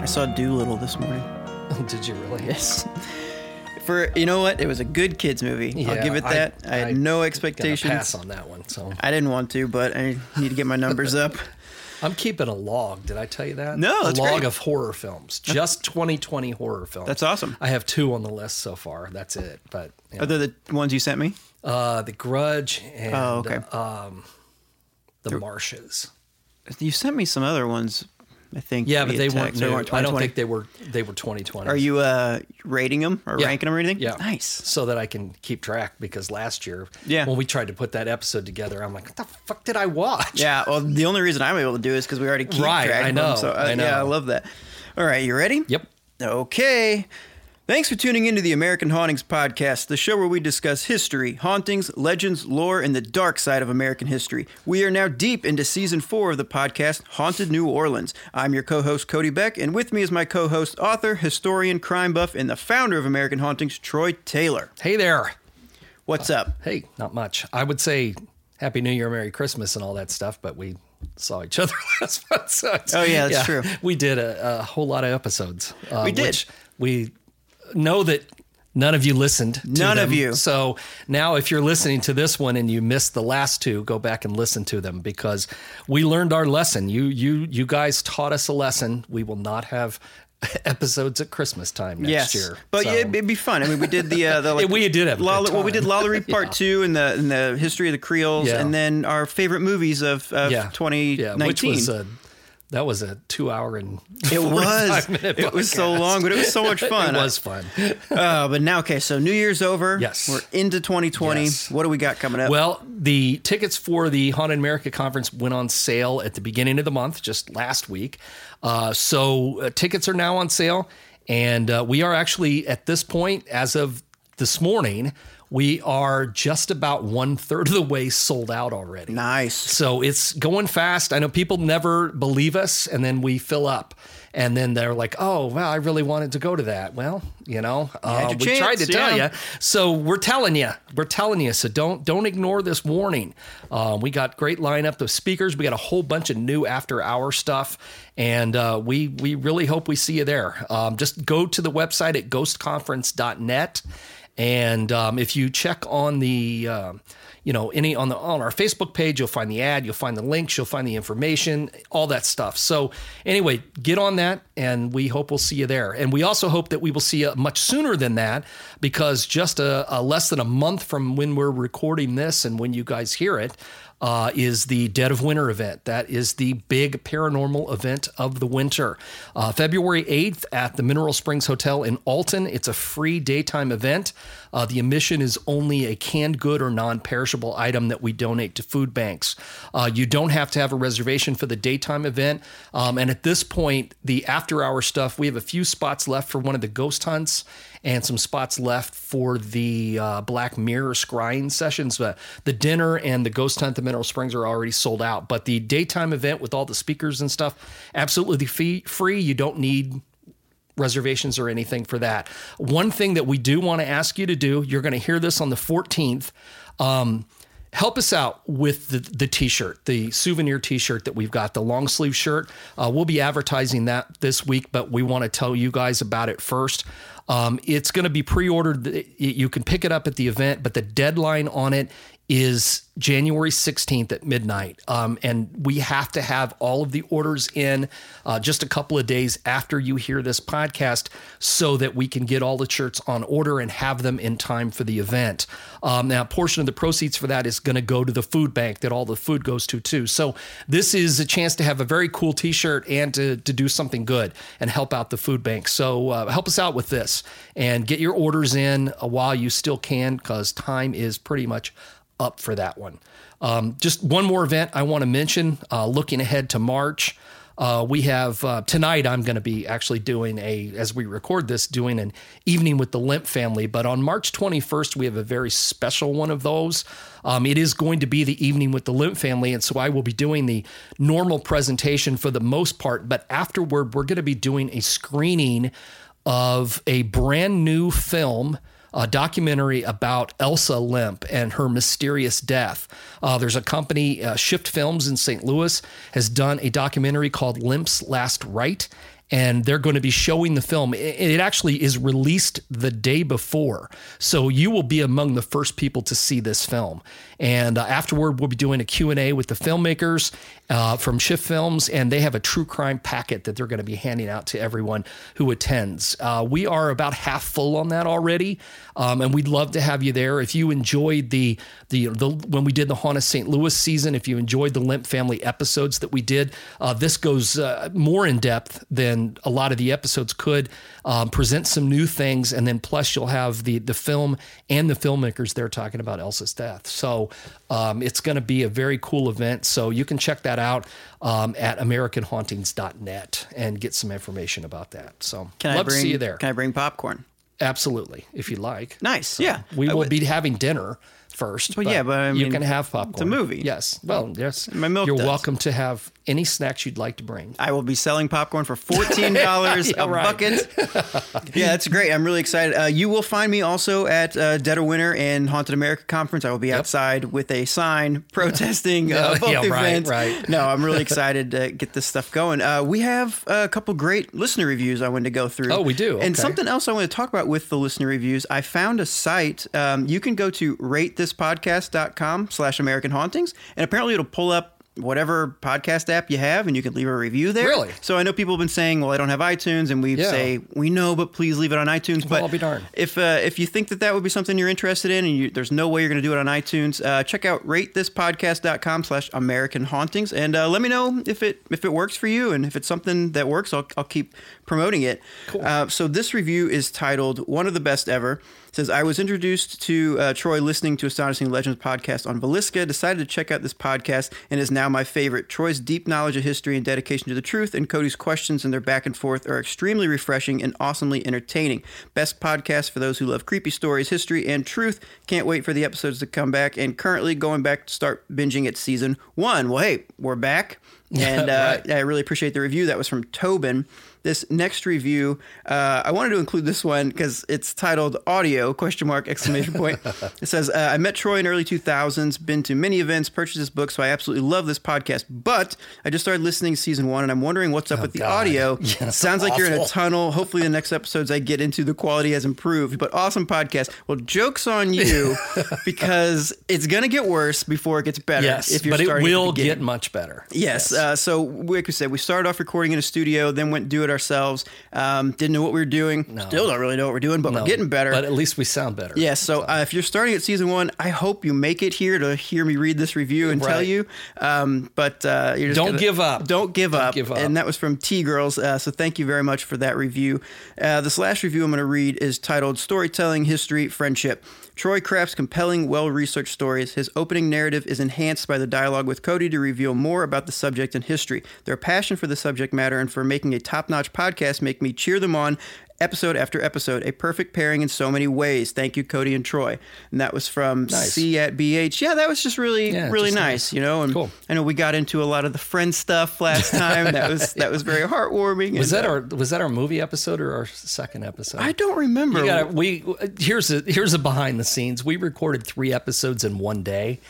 saw Doolittle this morning. Did you really? Yes. You know what? It was a good kids movie. Yeah, I'll give it that. I had no expectations. Pass on that one. So I didn't want to, but I need to get my numbers up. I'm keeping a log. Did I tell you that? No, that's a log great. of horror films. Just 2020 horror films. That's awesome. I have 2 on the list so far. That's it. But Are they the ones you sent me? The Grudge and okay. The Marshes. You sent me some other ones, I think. Yeah, but via they weren't text. new. They weren't I don't 2020. think they were 2020. Are you rating them or ranking them or anything? Yeah. Nice. So that I can keep track, because last year, Yeah. when we tried to put that episode together, I'm like, what the fuck did I watch? Yeah, well, the only reason I'm able to do it is because we already keep Right, track I of know, them. So, I know. Yeah, I love that. All right, you ready? Yep. Okay. Thanks for tuning into the American Hauntings Podcast, the show where we discuss history, hauntings, legends, lore, and the dark side of American history. We are now deep into Season 4 of the podcast, Haunted New Orleans. I'm your co-host, Cody Beck, and with me is my co-host, author, historian, crime buff, and the founder of American Hauntings, Troy Taylor. Hey there. What's up? Hey, not much. I would say Happy New Year, Merry Christmas, and all that stuff, but we saw each other last month. So Oh, yeah, that's true. We did a whole lot of episodes. We did. Which we know that none of you listened to None of them. you. So now if you're listening to this one and you missed the last 2, go back and listen to them, because we learned our lesson. You guys taught us a lesson. We will not have episodes at Christmas time next year. But So- yeah, it'd be fun. I mean, we did the like, we did have a good we did time. Lalaurie Part 2 and the history of the Creoles, Yeah. and then our favorite movies of 2019. Yeah, which was that was a 2-hour and It was. 45-minute It was so podcast. long, but it was so much fun. It was fun. But now, okay, so New Year's over. Yes. We're into 2020. Yes. What do we got coming up? Well, the tickets for the Haunted America Conference went on sale at the beginning of the month, just last week. So tickets are now on sale, and we are actually, at this point, as of this morning, we are just about 1/3 of the way sold out already. Nice. So it's going fast. I know people never believe us, and then we fill up. And then they're like, oh, well, I really wanted to go to that. Well, had your we chance, tried to tell yeah. you. So we're telling you. So don't ignore this warning. We got great lineup of speakers. We got a whole bunch of new after-hour stuff. And we really hope we see you there. Just go to the website at ghostconference.net. And if you check on the, on our Facebook page, you'll find the ad, you'll find the links, you'll find the information, all that stuff. So anyway, get on that, and we hope we'll see you there. And we also hope that we will see you much sooner than that, because just a less than a month from when we're recording this and when you guys hear it, is the Dead of Winter event. That is the big paranormal event of the winter. February 8th at the Mineral Springs Hotel in Alton. It's a free daytime event. The admission is only a canned good or non-perishable item that we donate to food banks. You don't have to have a reservation for the daytime event. And at this point, the after-hour stuff, we have a few spots left for one of the ghost hunts and some spots left for the Black Mirror scrying sessions. But the dinner and the ghost hunt at the Mineral Springs are already sold out. But the daytime event with all the speakers and stuff, absolutely free. You don't need reservations or anything for that. One thing that we do want to ask you to do, you're going to hear this on the 14th. Help us out with the t-shirt, the souvenir t-shirt that we've got, the long sleeve shirt. We'll be advertising that this week, but we want to tell you guys about it first. It's going to be pre-ordered. You can pick it up at the event, but the deadline on it is January 16th at midnight. And we have to have all of the orders in just a couple of days after you hear this podcast so that we can get all the shirts on order and have them in time for the event. Now, a portion of the proceeds for that is going to go to the food bank that all the food goes to too. So this is a chance to have a very cool t-shirt and to do something good and help out the food bank. So help us out with this and get your orders in while you still can, because time is pretty much up for that one. Just one more event I want to mention, looking ahead to March. We have tonight, I'm going to be actually doing as we record this, doing an evening with the Limp family. But on March 21st, we have a very special one of those. It is going to be the evening with the Limp family. And so I will be doing the normal presentation for the most part. But afterward, we're going to be doing a screening of a brand new film, a documentary about Elsa Limp and her mysterious death. There's a company, Shift Films in St. Louis, has done a documentary called Limp's Last Rite. and they're going to be showing the film. It actually is released the day before, so you will be among the first people to see this film. And afterward, we'll be doing a Q&A with the filmmakers from Shift Films, and they have a true crime packet that they're going to be handing out to everyone who attends. We are about half full on that already, and we'd love to have you there. If you enjoyed the when we did the Haunted St. Louis season, if you enjoyed the Lemp family episodes that we did, this goes more in depth than a lot of the episodes could. Present some new things, and then plus you'll have the film and the filmmakers there talking about Elsa's death. So it's going to be a very cool event. So you can check that out at AmericanHauntings.net and get some information about that. So love to see you there. Can I bring popcorn? Absolutely, if you'd like. Nice. So yeah. We will be having dinner first. Well, yeah, but I mean, you can have popcorn. It's a movie. Yes. Well, yes. My milk You're does. welcome to have any snacks you'd like to bring. I will be selling popcorn for $14 a bucket. Yeah, that's great. I'm really excited. You will find me also at Dead of Winter and Haunted America Conference. I will be outside with a sign protesting both events. Right. No, I'm really excited to get this stuff going. We have a couple great listener reviews I wanted to go through. Oh, we do? And Okay. something else I want to talk about with the listener reviews, I found a site. You can go to ratethispodcast.com/American Hauntings, and apparently it'll pull up whatever podcast app you have, and you can leave a review there. Really? So I know people have been saying, well, I don't have iTunes, and we say, we know, but please leave it on iTunes. Well, But I'll be darned. if you think that would be something you're interested in, and there's no way you're going to do it on iTunes, check out ratethispodcast.com/American Hauntings, and let me know if it works for you, and if it's something that works, I'll keep promoting it. Cool. So this review is titled "One of the Best Ever." It says, I was introduced to Troy listening to Astonishing Legends podcast on Velisca, decided to check out this podcast, and is now my favorite. Troy's deep knowledge of history and dedication to the truth, and Cody's questions and their back and forth are extremely refreshing and awesomely entertaining. Best podcast for those who love creepy stories, history, and truth. Can't wait for the episodes to come back, and currently going back to start binging at season 1. Well, hey, we're back. And Right. I really appreciate the review. That was from Tobin. This next review, I wanted to include this one because it's titled "Audio?" ? It says, I met Troy in early 2000s, been to many events, purchased this book, so I absolutely love this podcast. But I just started listening to season 1, and I'm wondering what's up with the God. audio. Yeah, Sounds like you're in a awful. tunnel. Hopefully the next episodes I get into, the quality has improved. But awesome podcast. Well, joke's on you because it's going to get worse before it gets better. Yes, if you're but it starting at the will beginning. get much better. Yes. So, like we said, we started off recording in a studio, then went and do it ourselves. Didn't know what we were doing. No. Still don't really know what we're doing, but No, we're getting better. But at least we sound better. Yeah, so if you're starting at season 1, I hope you make it here to hear me read this review and tell Right. you. But you're just Don't give up. Don't give up. give up. And that was from T-Girls. So thank you very much for that review. This last review I'm going to read is titled Storytelling, History, Friendship. Troy crafts compelling, well-researched stories. His opening narrative is enhanced by the dialogue with Cody to reveal more about the subject and history. Their passion for the subject matter and for making a top-notch podcast make me cheer them on episode after episode. A perfect pairing in so many ways. Thank you, Cody and Troy. And that was from Nice. C at BH. Yeah, that was just really Yeah, really just nice, you know. And Cool. I know we got into a lot of the friend stuff last time. That was very heartwarming. Was And, that our movie episode or our second episode? I don't remember. Here's a behind the scenes. We recorded 3 episodes in one day.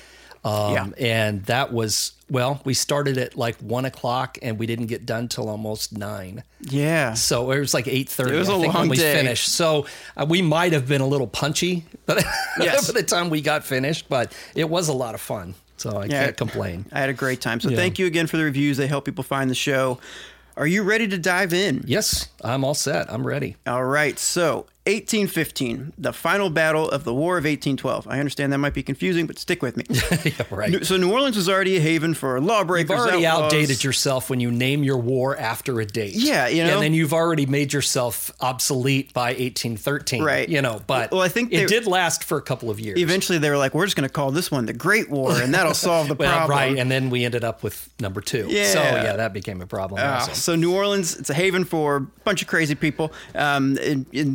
And that was, we started at like 1:00 and we didn't get done till almost 9. Yeah. So it was like 8:30. It was I a think, long when we day. finished. So we might have been a little punchy by Yes. the time we got finished, but it was a lot of fun. So I can't complain. I had a great time. So Yeah. thank you again for the reviews. They help people find the show. Are you ready to dive in? Yes, I'm all set. I'm ready. All right. So 1815, the final battle of the War of 1812. I understand that might be confusing, but stick with me. Yeah, right. So New Orleans was already a haven for lawbreakers. You've already outlaws. outdated yourself when you name your war after a date. Yeah, you know. And then you've already made yourself obsolete by 1813. Right. You know, but Well, I think it did last for a couple of years. Eventually, they were like, we're just going to call this one the Great War, and that'll solve the Well, problem. right. And then we ended up with number 2. Yeah. So, yeah, that became a problem also. So New Orleans, it's a haven for a bunch of crazy people. And then, so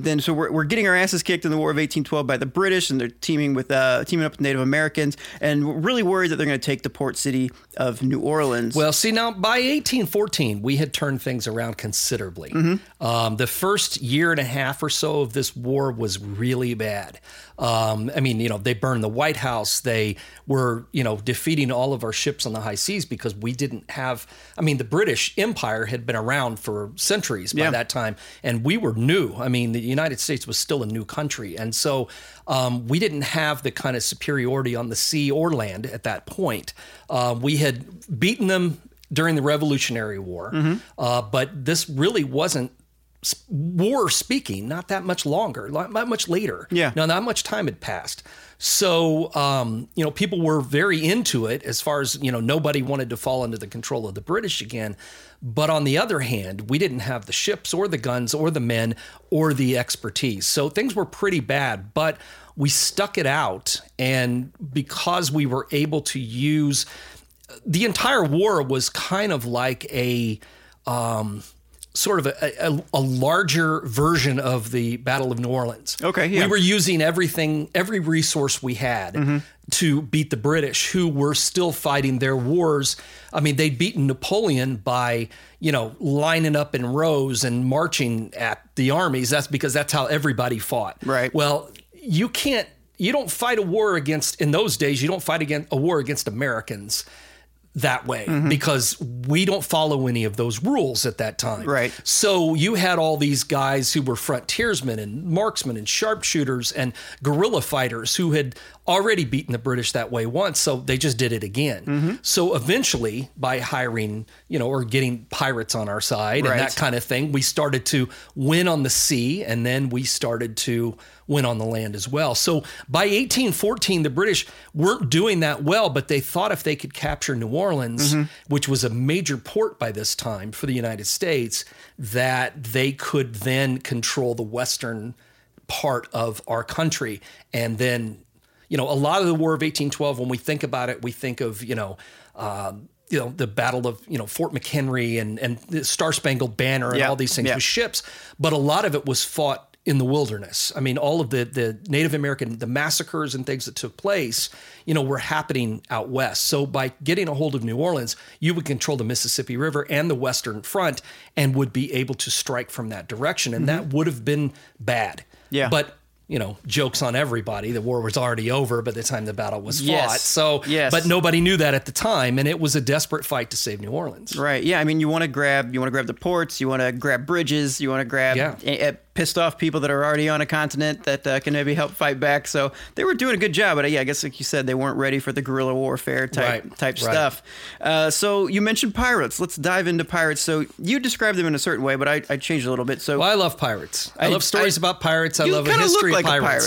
we're getting our asses kicked in the War of 1812 by the British, and they're teaming up with Native Americans, and we're really worried that they're going to take the port city of New Orleans. Well, see, now by 1814, we had turned things around considerably. The first year and a half or so of this war was really bad. I mean, they burned the White House. They were, defeating all of our ships on the high seas because we didn't have, the British Empire had been around for centuries by that time, and we were new. I mean, the United States was still a new country. And so we didn't have the kind of superiority on the sea or land at that point. We had beaten them during the Revolutionary War, but this really wasn't war speaking, not that much longer, not much later. Yeah. Now, not much time had passed. So, people were very into it as far as, nobody wanted to fall under the control of the British again. But on the other hand, we didn't have the ships or the guns or the men or the expertise. So things were pretty bad, but we stuck it out. And because we were able to use, the entire war was kind of like a sort of a larger version of the Battle of New Orleans. Okay, yeah. We were using every resource we had to beat the British, who were still fighting their wars. I mean, they'd beaten Napoleon by, lining up in rows and marching at the armies. That's because that's how everybody fought. Right. Well, you don't fight a war in those days, you don't fight a war against Americans that way because we don't follow any of those rules at that time. Right. So you had all these guys who were frontiersmen and marksmen and sharpshooters and guerrilla fighters who had already beaten the British that way once, so they just did it again. So eventually, by hiring, or getting pirates on our side and that kind of thing, we started to win on the sea, and then we started to win on the land as well. So by 1814, the British weren't doing that well, but they thought if they could capture New Orleans, which was a major port by this time for the United States, that they could then control the western part of our country. And then, a lot of the War of 1812, when we think about it, we think of, the Battle of, Fort McHenry and the Star-Spangled Banner and all these things with ships. But a lot of it was fought in the wilderness. I mean, all of the Native American, the massacres and things that took place, were happening out west. So by getting a hold of New Orleans, you would control the Mississippi River and the Western Front and would be able to strike from that direction. And that would have been bad. Yeah. But joke's on everybody. The war was already over by the time the battle was fought. So, but nobody knew that at the time, and it was a desperate fight to save New Orleans. Right. Yeah. I mean, you want to grab the ports, you want to grab bridges, you want to grab pissed off people that are already on a continent that can maybe help fight back. So they were doing a good job, but I guess like you said, they weren't ready for the guerrilla warfare type stuff. So you mentioned pirates. Let's dive into pirates. So you described them in a certain way, but I changed a little bit. So I love pirates. I love stories about pirates. I love a history of pirates.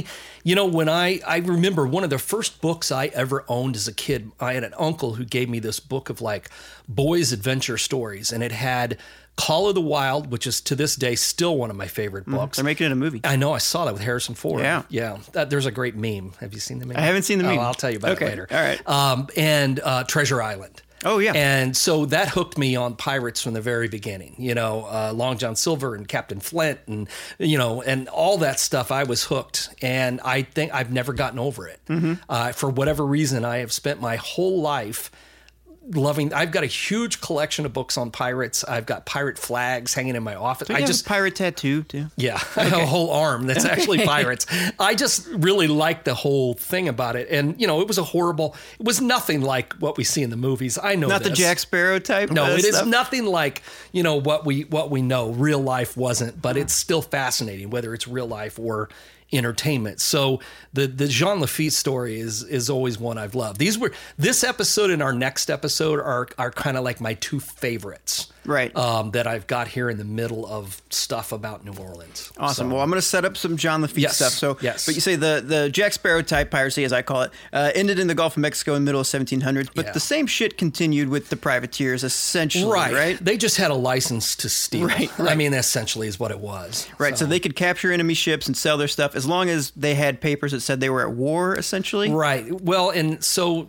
When I remember one of the first books I ever owned as a kid, I had an uncle who gave me this book of like boys' adventure stories, and it had Call of the Wild, which is to this day still one of my favorite books. They're making it a movie. I know. I saw that with Harrison Ford. Yeah. There's a great meme. Have you seen the meme? I haven't seen the meme. I'll tell you about it later. All right. And Treasure Island. Oh, yeah. And so that hooked me on pirates from the very beginning. Long John Silver and Captain Flint and, and all that stuff. I was hooked. And I think I've never gotten over it. For whatever reason, I have spent my whole life loving. I've got a huge collection of books on pirates. I've got pirate flags hanging in my office. I just pirate tattoo too. Yeah, I have a whole arm that's actually pirates. I just really like the whole thing about it, and it was it was nothing like what we see in the movies. I know not this. The Jack Sparrow type. No, it stuff. is nothing like what we know. Real life wasn't, but it's still fascinating, whether it's real life or entertainment. So the Jean Lafitte story is always one I've loved. This episode and our next episode are kind of like my two favorites. Right. That I've got here in the middle of stuff about New Orleans. Awesome. Well, I'm going to set up some John Lafitte stuff. So, but you say the Jack Sparrow type piracy, as I call it, ended in the Gulf of Mexico in the middle of 1700s, but the same shit continued with the privateers, essentially, right? They just had a license to steal. Right. I mean, essentially is what it was. Right. So they could capture enemy ships and sell their stuff as long as they had papers that said they were at war, essentially. Right. Well, and so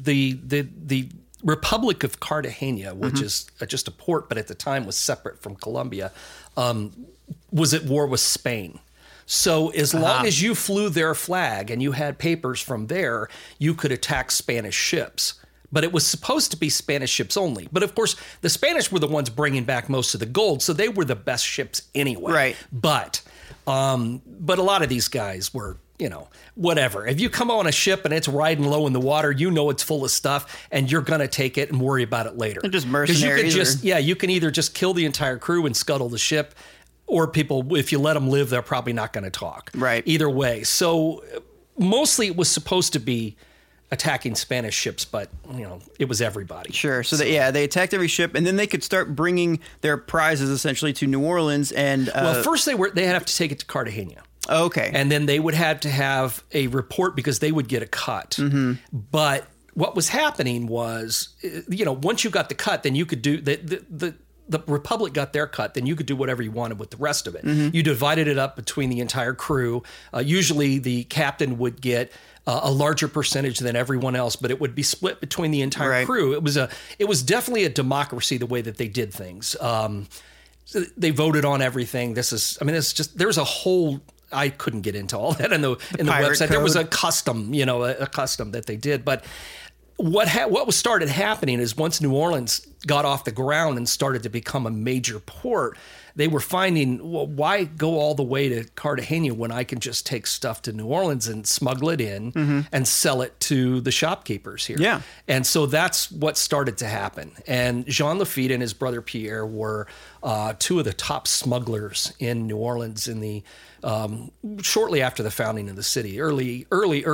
the Republic of Cartagena, which is just a port, but at the time was separate from Colombia, was at war with Spain. So as long as you flew their flag and you had papers from there, you could attack Spanish ships. But it was supposed to be Spanish ships only. But of course, the Spanish were the ones bringing back most of the gold, so they were the best ships anyway. Right. But a lot of these guys were, whatever. If you come on a ship and it's riding low in the water, it's full of stuff, and you're going to take it and worry about it later. They're just mercenaries. You can either just kill the entire crew and scuttle the ship, or people, if you let them live, they're probably not going to talk. Right. Either way. So mostly it was supposed to be attacking Spanish ships, but it was everybody. Sure. So they attacked every ship, and then they could start bringing their prizes essentially to New Orleans. And first they'd have to take it to Cartagena. Okay. And then they would have to have a report because they would get a cut. Mm-hmm. But what was happening was, once you got the cut, then you could do the Republic got their cut, then you could do whatever you wanted with the rest of it. Mm-hmm. You divided it up between the entire crew. Usually the captain would get a larger percentage than everyone else, but it would be split between the entire crew. It was definitely a democracy the way that they did things. They voted on everything. There's a whole, I couldn't get into all that in the website. Code. There was a custom, a custom that they did. But what started happening is once New Orleans got off the ground and started to become a major port, they were finding, well, why go all the way to Cartagena when I can just take stuff to New Orleans and smuggle it in and sell it to the shopkeepers here? Yeah. And so that's what started to happen. And Jean Lafitte and his brother Pierre were two of the top smugglers in New Orleans in the shortly after the founding of the city, early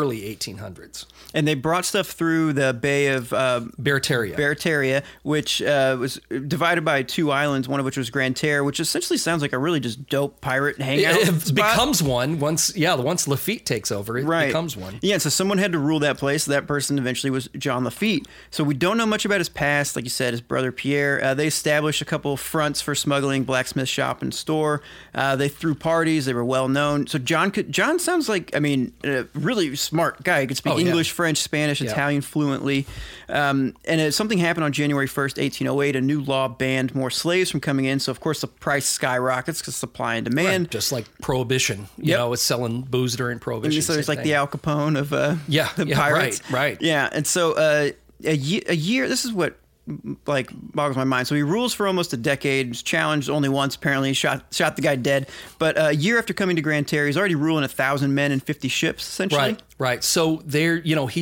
1800s. And they brought stuff through the Bay of Barataria, which was divided by two islands, one of which was Grande Terre, which essentially sounds like a really just dope pirate hangout. It becomes one once Lafitte takes over. It becomes one. Yeah, so someone had to rule that place. So that person eventually was John Lafitte. So we don't know much about his past. Like you said, his brother Pierre. They established a couple of fronts for smuggling, blacksmith shop and store. They threw parties. They were well known. So John sounds like, a really smart guy. He could speak English, French, Spanish, Italian fluently. And something happened on January 1st, 1808. A new law banned more slaves from coming in. So of course the price skyrockets because supply and demand. Right. Just like Prohibition. It's selling booze during Prohibition. So it's like the Al Capone of the pirates. Right. Yeah. And so a year, this is what boggles my mind. So he rules for almost a decade, was challenged only once, apparently, shot the guy dead. But a year after coming to Grande Terre, he's already ruling 1,000 men and 50 ships, essentially. Right. So there,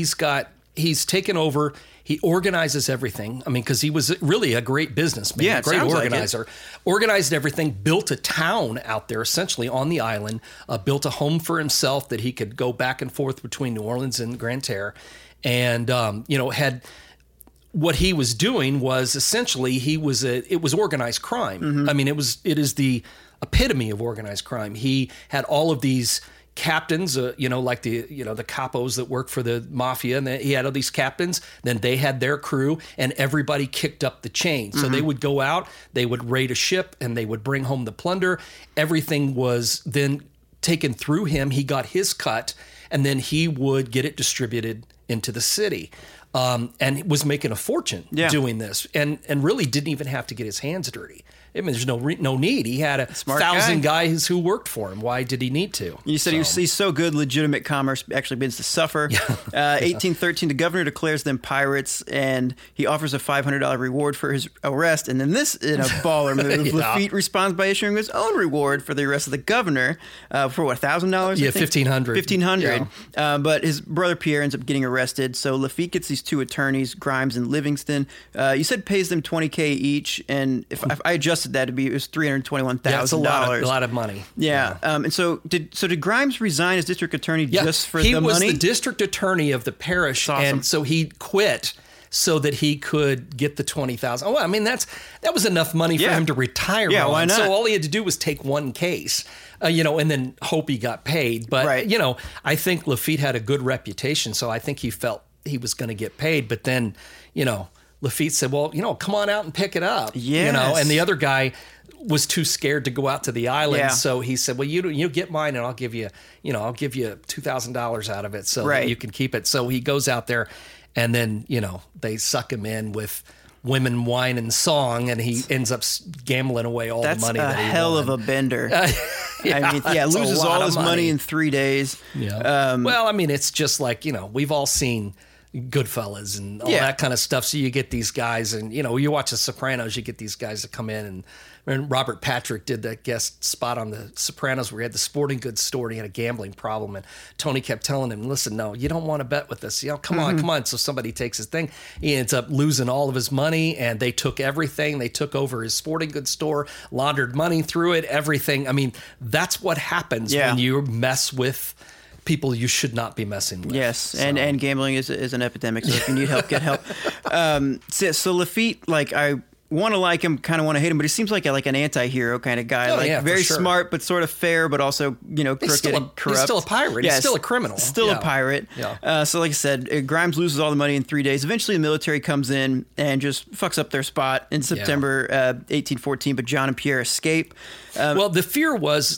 he's taken over. He organizes everything. Because he was really a great businessman, a great organizer. Organized everything, built a town out there, essentially on the island, built a home for himself that he could go back and forth between New Orleans and Grande Terre, and had. What he was doing was essentially it was organized crime. Mm-hmm. It is the epitome of organized crime. He had all of these captains, like the capos that work for the mafia, and he had all these captains. Then they had their crew, and everybody kicked up the chain. So they would go out, they would raid a ship, and they would bring home the plunder. Everything was then taken through him. He got his cut, and then he would get it distributed into the city. And was making a fortune doing this, and really didn't even have to get his hands dirty. There's no need. He had 1,000 guys who worked for him. Why did he need to? You said he's so good, legitimate commerce actually begins to suffer. 1813, the governor declares them pirates, and he offers a $500 reward for his arrest. And then this, in a baller move, Lafitte responds by issuing his own reward for the arrest of the governor for what, $1,000? Yeah, $1,500. $1,500. Yeah. But his brother Pierre ends up getting arrested. So Lafitte gets these two attorneys, Grimes and Livingston. You said pays them $20K each, and if I adjusted that to be, it was $321,000. Yeah, that's a lot of money. Yeah. And so did Grimes resign as district attorney just for the money? He was the district attorney of the parish, and so he quit so that he could get the $20,000. Oh, that was enough money for him to retire. Yeah, why not? So all he had to do was take one case, and then hope he got paid. But I think Lafitte had a good reputation, so I think he felt he was going to get paid. But then, Lafitte said, well, come on out and pick it up. Yes. And the other guy was too scared to go out to the island. Yeah. So he said, well, you get mine and I'll give you $2,000 out of it so that you can keep it. So he goes out there, and then, they suck him in with women, wine, and song, and he ends up gambling away all the money that he won. That's a hell of a bender. Loses all his money in 3 days. Yeah. Well, I mean, it's just like, we've all seen Goodfellas and all that kind of stuff. So you get these guys, and you watch The Sopranos, you get these guys that come in, and Robert Patrick did that guest spot on The Sopranos where he had the sporting goods store and he had a gambling problem, and Tony kept telling him, listen, no, you don't want to bet with us. Come on. So somebody takes his thing. He ends up losing all of his money, and they took everything. They took over his sporting goods store, laundered money through it, everything. I mean, that's what happens when you mess with people you should not be messing with. Yes, so. and gambling is an epidemic, so if you need help, get help. So Lafitte, I want to like him, kind of want to hate him, but he seems like an anti-hero kind of guy. Very smart, but sort of fair, but also, crooked and corrupt. He's still a pirate. He's still a criminal. Still a pirate. Yeah. So like I said, Grimes loses all the money in 3 days. Eventually the military comes in and just fucks up their spot in September 1814, but John and Pierre escape. The fear was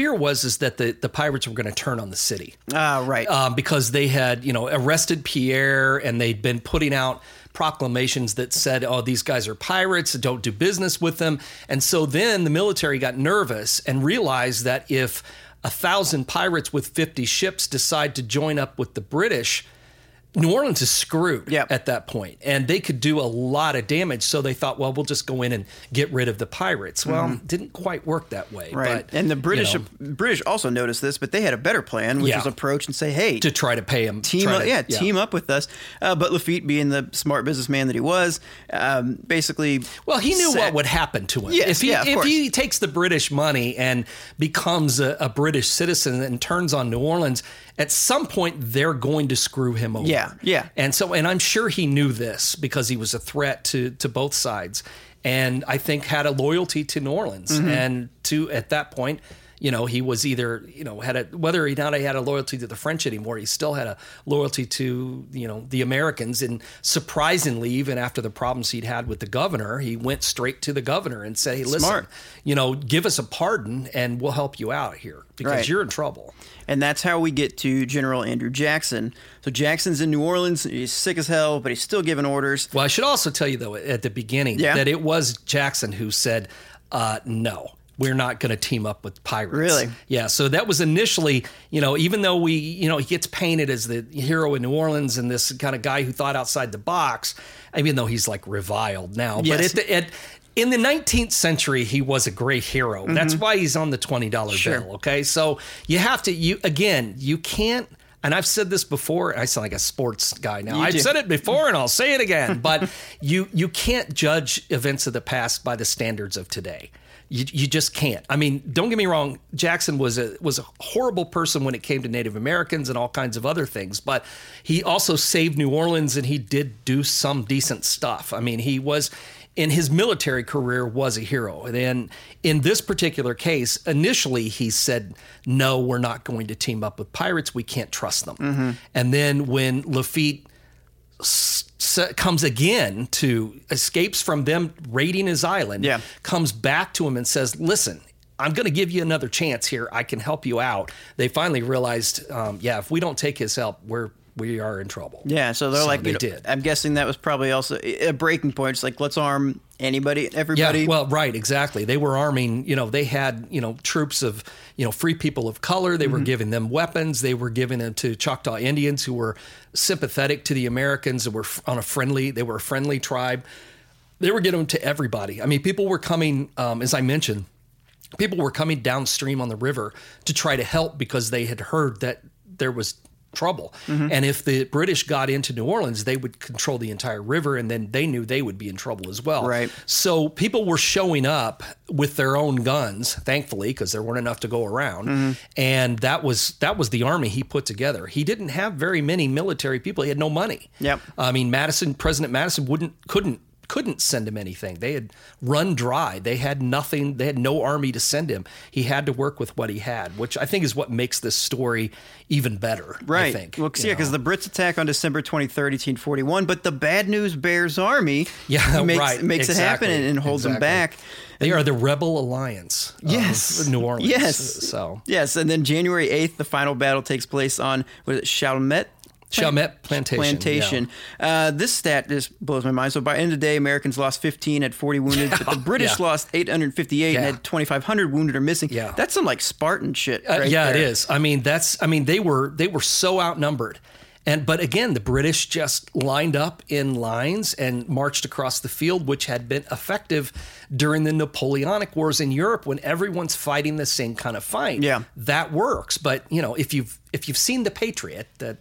that the pirates were going to turn on the city. Right. Because they had, arrested Pierre, and they'd been putting out proclamations that said, oh, these guys are pirates, don't do business with them. And so then the military got nervous and realized that if 1,000 pirates with 50 ships decide to join up with the British, New Orleans is screwed at that point, and they could do a lot of damage. So they thought, well, we'll just go in and get rid of the pirates. Well, it didn't quite work that way. Right. But, and the British also noticed this, but they had a better plan, which was approach and say, hey, to try to pay them, team up with us. But Lafitte, being the smart businessman that he was, basically, he knew what would happen to him. Yes, if he takes the British money and becomes a British citizen and turns on New Orleans, at some point they're going to screw him over. Yeah. And I'm sure he knew this because he was a threat to both sides, and I think had a loyalty to New Orleans. And at that point, he was either, whether he had a loyalty to the French anymore, he still had a loyalty to, the Americans. And surprisingly, even after the problems he'd had with the governor, he went straight to the governor and said, hey, listen, give us a pardon and we'll help you out here because you're in trouble. And that's how we get to General Andrew Jackson. So Jackson's in New Orleans. He's sick as hell, but he's still giving orders. Well, I should also tell you, though, at the beginning that it was Jackson who said, no, we're not going to team up with pirates. Really? Yeah. So that was initially, even though he gets painted as the hero in New Orleans and this kind of guy who thought outside the box, even though he's reviled now. Yes. But in the 19th century, he was a great hero. That's why he's on the $20 bill. Okay. So you can't, and I've said this before, I sound like a sports guy now. I've said it before and I'll say it again, but you can't judge events of the past by the standards of today. You just can't. I mean, don't get me wrong. Jackson was a horrible person when it came to Native Americans and all kinds of other things, but he also saved New Orleans and he did do some decent stuff. I mean, he was, in his military career, was a hero. And then in this particular case, initially he said, no, we're not going to team up with pirates. We can't trust them. And then when Lafitte comes again escapes from them raiding his island, comes back to him and says, listen, I'm going to give you another chance here. I can help you out. They finally realized, if we don't take his help, we are in trouble. Yeah, so they're they did. I'm guessing that was probably also a breaking point. It's like, let's arm everybody. Yeah, well, right, exactly. They were arming, they had, troops of, free people of color. They were giving them weapons. They were giving them to Choctaw Indians who were sympathetic to the Americans and were they were a friendly tribe. They were getting them to everybody. I mean, people were coming, as I mentioned, people were coming downstream on the river to try to help because they had heard that there was trouble. And if the British got into New Orleans, they would control the entire river, and then they knew they would be in trouble as well. Right. So people were showing up with their own guns, thankfully, because there weren't enough to go around. And that was the army he put together. He didn't have very many military people. He had no money. Yep. I mean, President Madison couldn't send him anything. They had run dry. They had nothing. They had no army to send him. He had to work with what he had, which I think is what makes this story even better. Right. I think. Well, because the Brits attack on December 23rd, 1841, but the Bad News Bears Army makes it happen and holds them back. They are the Rebel Alliance of New Orleans. Yes. And then January 8th, the final battle takes place on, Chalmette? Chalmette Plantation. This stat just blows my mind. So by end of the day, Americans lost 15, had 40 wounded, but the British lost 858 and had 2,500 wounded or missing. Yeah. That's some like Spartan shit right yeah, there. it is. I mean, they were so outnumbered. But again, the British just lined up in lines and marched across the field, which had been effective during the Napoleonic Wars in Europe when everyone's fighting the same kind of fight. Yeah. That works. But, if you've seen The Patriot, the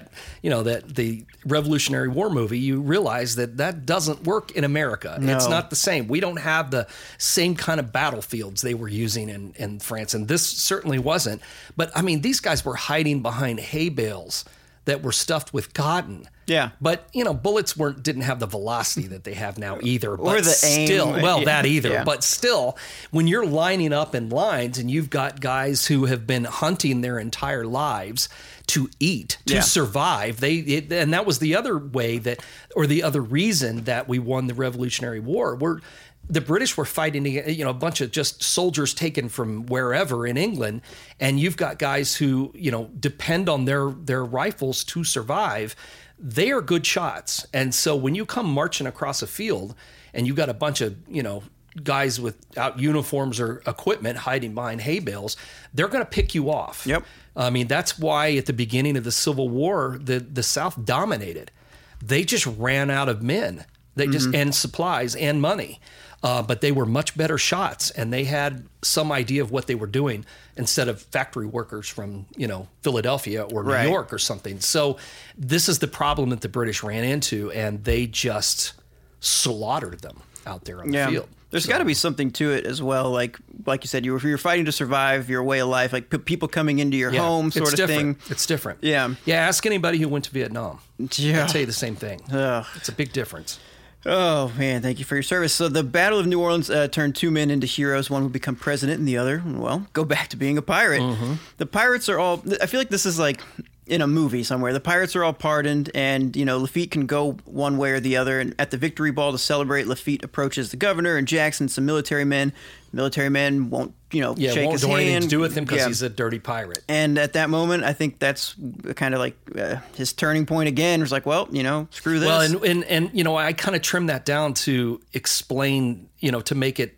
Revolutionary War movie, you realize that doesn't work in America. No. It's not the same. We don't have the same kind of battlefields they were using in France, and this certainly wasn't. But, I mean, these guys were hiding behind hay bales that were stuffed with cotton. Yeah. But, bullets didn't have the velocity that they have now either. But or the still, aim. that either. Yeah. But still, when you're lining up in lines and you've got guys who have been hunting their entire lives to eat, to survive, and that was the other way the other reason that we won the Revolutionary War. The British were fighting, a bunch of just soldiers taken from wherever in England, and you've got guys who, depend on their rifles to survive. They are good shots, and so when you come marching across a field, and you've got a bunch of, guys without uniforms or equipment hiding behind hay bales, they're going to pick you off. Yep. I mean, that's why at the beginning of the Civil War, the South dominated. They just ran out of men. They just and supplies and money. But they were much better shots, and they had some idea of what they were doing instead of factory workers from, Philadelphia or New York or something. So this is the problem that the British ran into, and they just slaughtered them out there on the field. There's got to be something to it as well. Like you said, you're fighting to survive, your way of life, like people coming into your home sort of thing. It's different. Yeah. Yeah, ask anybody who went to Vietnam. Yeah. They'll tell you the same thing. Ugh. It's a big difference. Oh, man, thank you for your service. So the Battle of New Orleans turned two men into heroes. One would become president and the other, go back to being a pirate. Mm-hmm. The pirates are all, I feel like this is like in a movie somewhere. The pirates are all pardoned, and, Lafitte can go one way or the other. And at the victory ball to celebrate, Lafitte approaches the governor and Jackson, some military men. Military men won't, shake won't his hand. do anything to do with him because he's a dirty pirate. And at that moment, I think that's kind of like his turning point again. It was like, screw this. Well, and I kind of trimmed that down to explain, to make it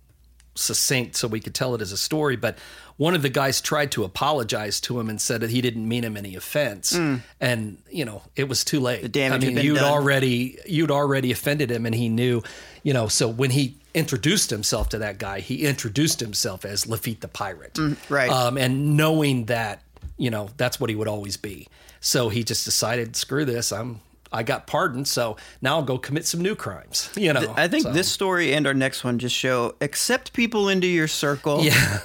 succinct so we could tell it as a story. But one of the guys tried to apologize to him and said that he didn't mean him any offense. And, it was too late. The damage had been you'd done. already offended him, and he knew, so when he introduced himself to that guy, he introduced himself as Lafitte the pirate. Right. And knowing that, that's what he would always be. So he just decided, screw this, I got pardoned, so now I'll go commit some new crimes. I think this story and our next one just show accept people into your circle,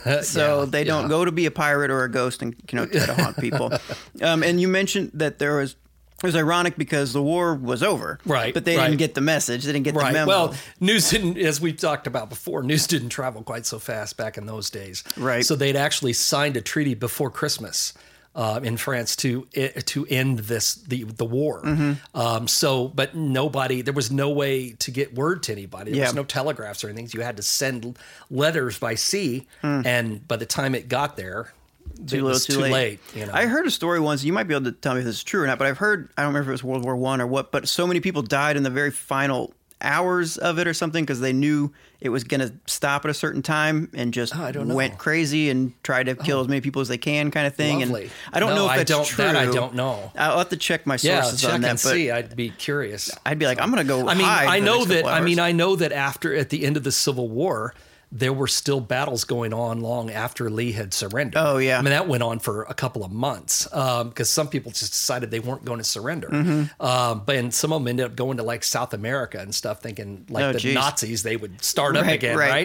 so they don't go to be a pirate or a ghost and try to haunt people. And you mentioned that it was ironic because the war was over, right? But they didn't get the message; they didn't get the memo. Well, news didn't, as we've talked about before, news didn't travel quite so fast back in those days, right? So they'd actually signed a treaty before Christmas. In France to end the war. Mm-hmm. But there was no way to get word to anybody. There was no telegraphs or anything. So you had to send letters by sea. And by the time it got there, it was too late. I heard a story once. You might be able to tell me if this is true or not, but I've heard, I don't remember if it was World War I or what, but so many people died in the very final hours of it or something because they knew it was going to stop at a certain time and just went crazy and tried to kill as many people as they can, kind of thing. Lovely. And I don't know if that's true. That I don't know. I'll have to check my sources on that. And see. I'd be curious. I'd be like, I'm going to go. I know that at the end of the Civil War, there were still battles going on long after Lee had surrendered. Oh, yeah. I mean, that went on for a couple of months because some people just decided they weren't going to surrender. Mm-hmm. And some of them ended up going to like South America and stuff, thinking like Nazis, they would start up again, right?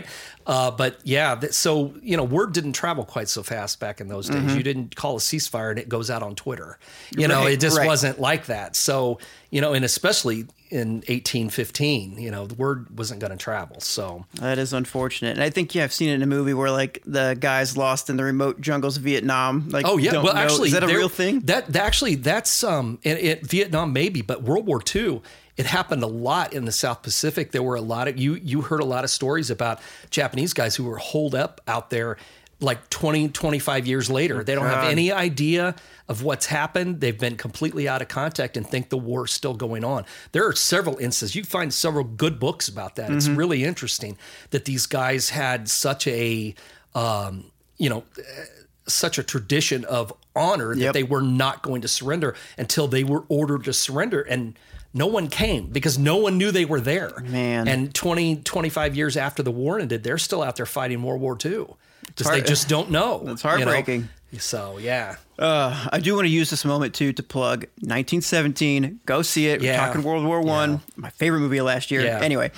So, word didn't travel quite so fast back in those days. Mm-hmm. You didn't call a ceasefire and it goes out on Twitter. It just wasn't like that. So, and especially in 1815, the word wasn't going to travel. So that is unfortunate. And I think I've seen it in a movie where like the guys lost in the remote jungles of Vietnam. Like, actually, is that a real thing? That's Vietnam maybe, but World War II. It happened a lot in the South Pacific. There were a lot of you heard a lot of stories about Japanese guys who were holed up out there like 20, 25 years later. They don't have any idea of what's happened. They've been completely out of contact and think the war's still going on. There are several instances. You can find several good books about that. It's really interesting that these guys had such a, such a tradition of honor that they were not going to surrender until they were ordered to surrender. And no one came because no one knew they were there. Man. And 20, 25 years after the war ended, they're still out there fighting World War II. Because they just don't know. That's heartbreaking. You know? So, yeah. I do want to use this moment, too, to plug 1917. Go see it. Yeah. We're talking World War I. Yeah. My favorite movie of last year. Yeah. Anyway,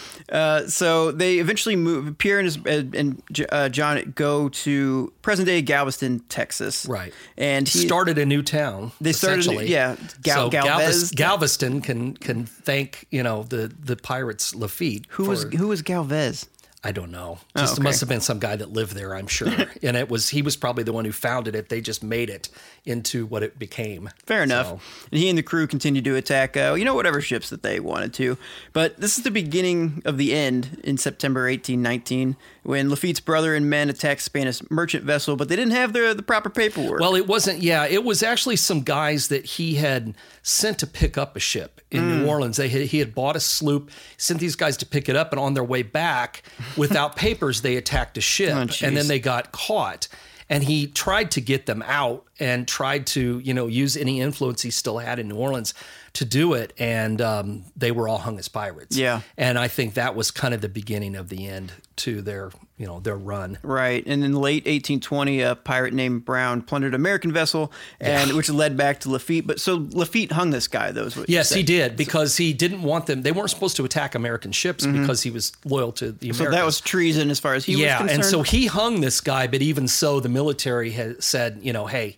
so they eventually move. Pierre and John go to present-day Galveston, Texas. Right. And he started a new town. They started, so Galvez. Galveston can thank, the pirates Lafitte. Who was Galvez? I don't know. It must have been some guy that lived there, I'm sure. And he was probably the one who founded it. They just made it into what it became. Fair enough. And he and the crew continued to attack, whatever ships that they wanted to. But this is the beginning of the end in September 1819, when Lafitte's brother and men attacked Spanish merchant vessel, but they didn't have the proper paperwork. Well, it wasn't. Yeah, it was actually some guys that he had sent to pick up a ship in New Orleans. He had bought a sloop, sent these guys to pick it up, and on their way back, without papers, they attacked a ship, and then they got caught. And he tried to get them out and tried to, use any influence he still had in New Orleans to do it. And they were all hung as pirates. Yeah. And I think that was kind of the beginning of the end to their run. Right. And in late 1820, a pirate named Brown plundered an American vessel, which led back to Lafitte. But so Lafitte hung this guy, though. Yes, he did, because he didn't want them. They weren't supposed to attack American ships because he was loyal to the Americans. So that was treason as far as he was concerned? Yeah, and so he hung this guy, but even so, the military had said, hey,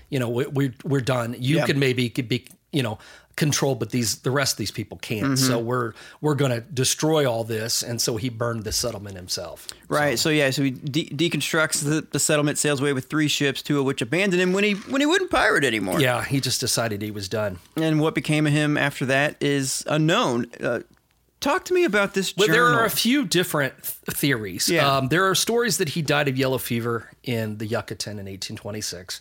we're done. You can maybe be, controlled, but the rest of these people can't. So we're going to destroy all this. And so he burned the settlement himself. Right. So he deconstructs the settlement, sails away with 3 ships, 2 of which abandoned him when he wouldn't pirate anymore. Yeah, he just decided he was done. And what became of him after that is unknown. Talk to me about this journal. Well, there are a few different theories. Yeah. There are stories that he died of yellow fever in the Yucatan in 1826.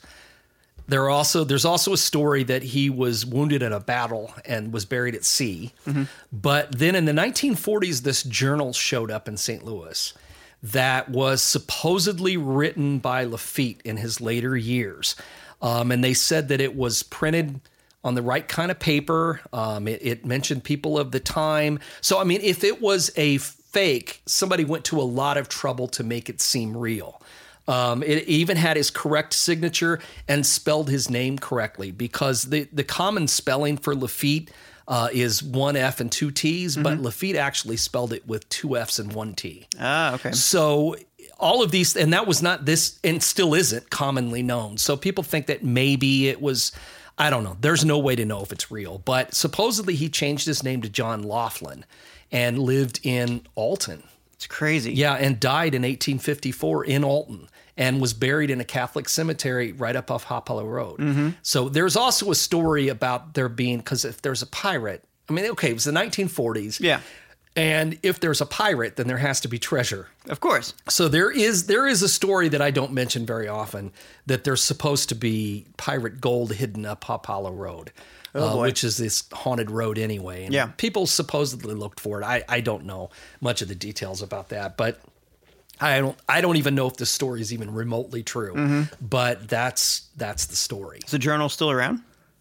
There's also a story that he was wounded in a battle and was buried at sea. But then in the 1940s, this journal showed up in St. Louis that was supposedly written by Lafitte in his later years. And they said that it was printed on the right kind of paper. It mentioned people of the time. So, if it was a fake, somebody went to a lot of trouble to make it seem real. It even had his correct signature and spelled his name correctly, because the common spelling for Lafitte is 1 F and 2 T's, but Lafitte actually spelled it with 2 F's and 1 T. Ah, okay. So all of these, and that was not this, and still isn't commonly known. So people think that maybe it was, I don't know. There's no way to know if it's real, but supposedly he changed his name to John Laughlin and lived in Alton. It's crazy. Yeah, and died in 1854 in Alton and was buried in a Catholic cemetery right up off Hop Hollow Road. So there's also a story about there being, because if there's a pirate, it was the 1940s. Yeah. And if there's a pirate, then there has to be treasure. Of course. So there is a story that I don't mention very often, that there's supposed to be pirate gold hidden up Hop Hollow Road. Which is this haunted road anyway. And people supposedly looked for it. I don't know much of the details about that, but I don't even know if the story is even remotely true. But that's the story. Is the journal still around?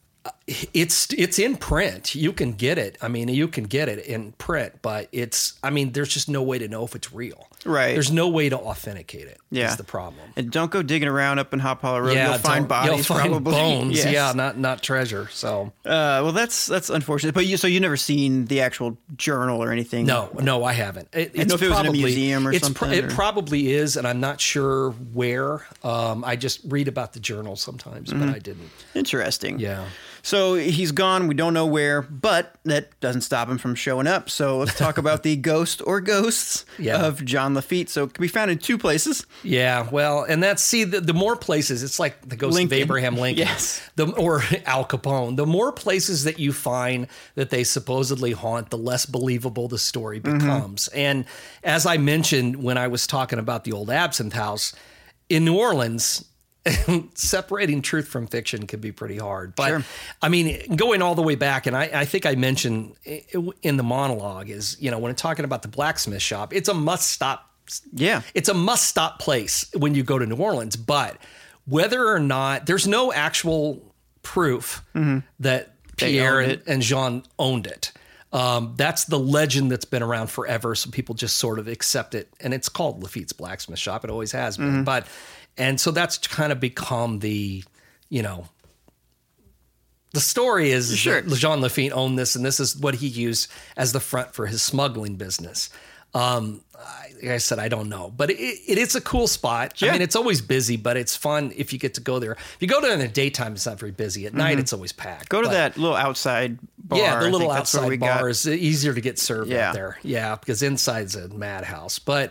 It's in print. You can get it. You can get it in print, but there's just no way to know if it's real. Right. There's no way to authenticate it. Yeah. Is the problem. And don't go digging around up in Hop Hollow Road. Yeah, you'll find bodies, you'll find probably. bones. Yes. Yeah, not treasure. So. Well, that's unfortunate. But you never seen the actual journal or anything? No, I haven't. I don't know if it was in a museum or something. It probably is, and I'm not sure where. I just read about the journal sometimes, but I didn't. Interesting. Yeah. So he's gone. We don't know where, but that doesn't stop him from showing up. So let's talk about the ghost or ghosts of John Lafitte. So it can be found in 2 places. Yeah, well, and the more places, it's like the ghost of Abraham Lincoln. Yes. Or Al Capone. The more places that you find that they supposedly haunt, the less believable the story becomes. And as I mentioned when I was talking about the old Absinthe House, in New Orleans, separating truth from fiction can be pretty hard. But Sure. I mean, going all the way back, and I think I mentioned in the monologue is, when I'm talking about the blacksmith shop, it's a must stop. Yeah. It's a must stop place when you go to New Orleans. But whether or not there's no actual proof that Pierre and Jean owned it. That's the legend that's been around forever. So people just sort of accept it. And it's called Lafitte's Blacksmith Shop. It always has been. And so that's kind of become the story is that Jean Lafitte owned this, and this is what he used as the front for his smuggling business. Like I said, I don't know, but it is a cool spot. Yeah. I mean, it's always busy, but it's fun if you get to go there. If you go there in the daytime, it's not very busy. At night, it's always packed. Go to that little outside bar. Yeah, the little outside bar is easier to get served out there. Yeah, because inside's a madhouse. But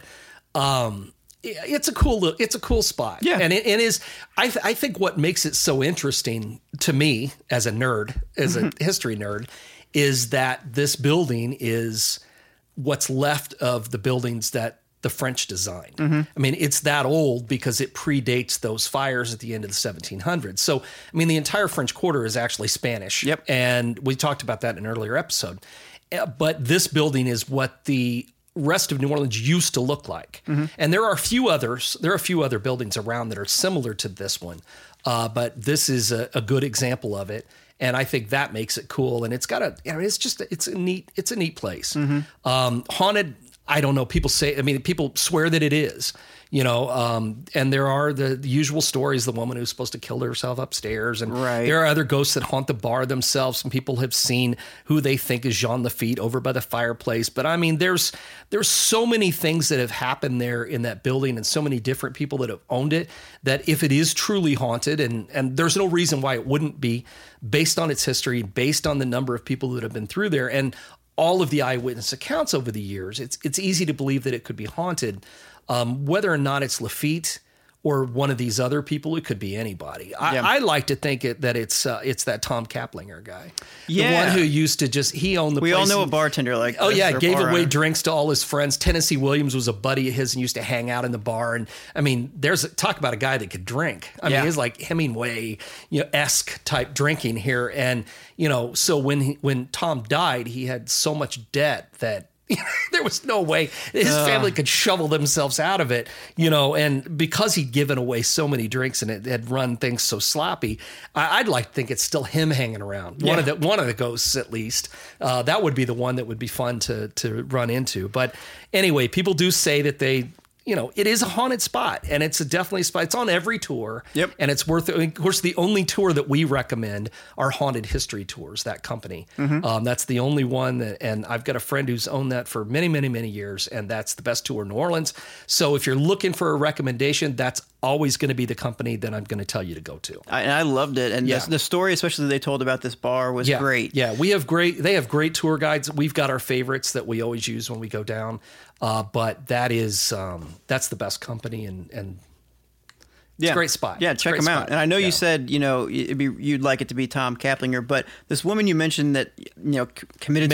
it's a cool spot. Yeah, and it is. I think what makes it so interesting to me as a nerd, as a history nerd, is that this building is what's left of the buildings that the French designed. I mean, it's that old because it predates those fires at the end of the 1700s. So, I mean, the entire French Quarter is actually Spanish. Yep. And we talked about that in an earlier episode. But this building is what the rest of New Orleans used to look like. And there are a few other buildings around that are similar to this one. But this is a good example of it. And I think that makes it cool. And it's got it's a neat place. Haunted, I don't know. People swear that it is, and there are the usual stories, the woman who's supposed to kill herself upstairs. And there are other ghosts that haunt the bar themselves. Some people have seen who they think is Jean Lafitte over by the fireplace. But I mean, there's so many things that have happened there in that building and so many different people that have owned it that if it is truly haunted, and there's no reason why it wouldn't be based on its history, based on the number of people that have been through there. And all of the eyewitness accounts over the years, it's easy to believe that it could be haunted. Whether or not it's Lafitte or one of these other people, it could be anybody. I like to think that it's that Tom Kaplinger guy. The one who used to he owned the place. We all know a bartender like this. Oh, yeah, gave away drinks to all his friends. Tennessee Williams was a buddy of his and used to hang out in the bar. And, I mean, talk about a guy that could drink. I mean, he's like Hemingway-esque type drinking here. And, so when Tom died, he had so much debt that there was no way his family could shovel themselves out of it, and because he'd given away so many drinks and it had run things so sloppy, I'd like to think it's still him hanging around. One of the ghosts, at least. That would be the one that would be fun to run into. But anyway, people do say that it is a haunted spot, and it's definitely a spot. It's on every tour. Yep. And it's worth it. Of course, the only tour that we recommend are Haunted History Tours, that company. That's the only one and I've got a friend who's owned that for many, many, many years, and that's the best tour in New Orleans. So if you're looking for a recommendation, that's always going to be the company that I'm going to tell you to go to. I loved it. And the story, especially that they told about this bar, was great. Yeah, they have great tour guides. We've got our favorites that we always use when we go down. But that's the best company, and it's a great spot. Yeah, check them out. And I know you said you'd like it to be Tom Kaplinger, but this woman you mentioned that committed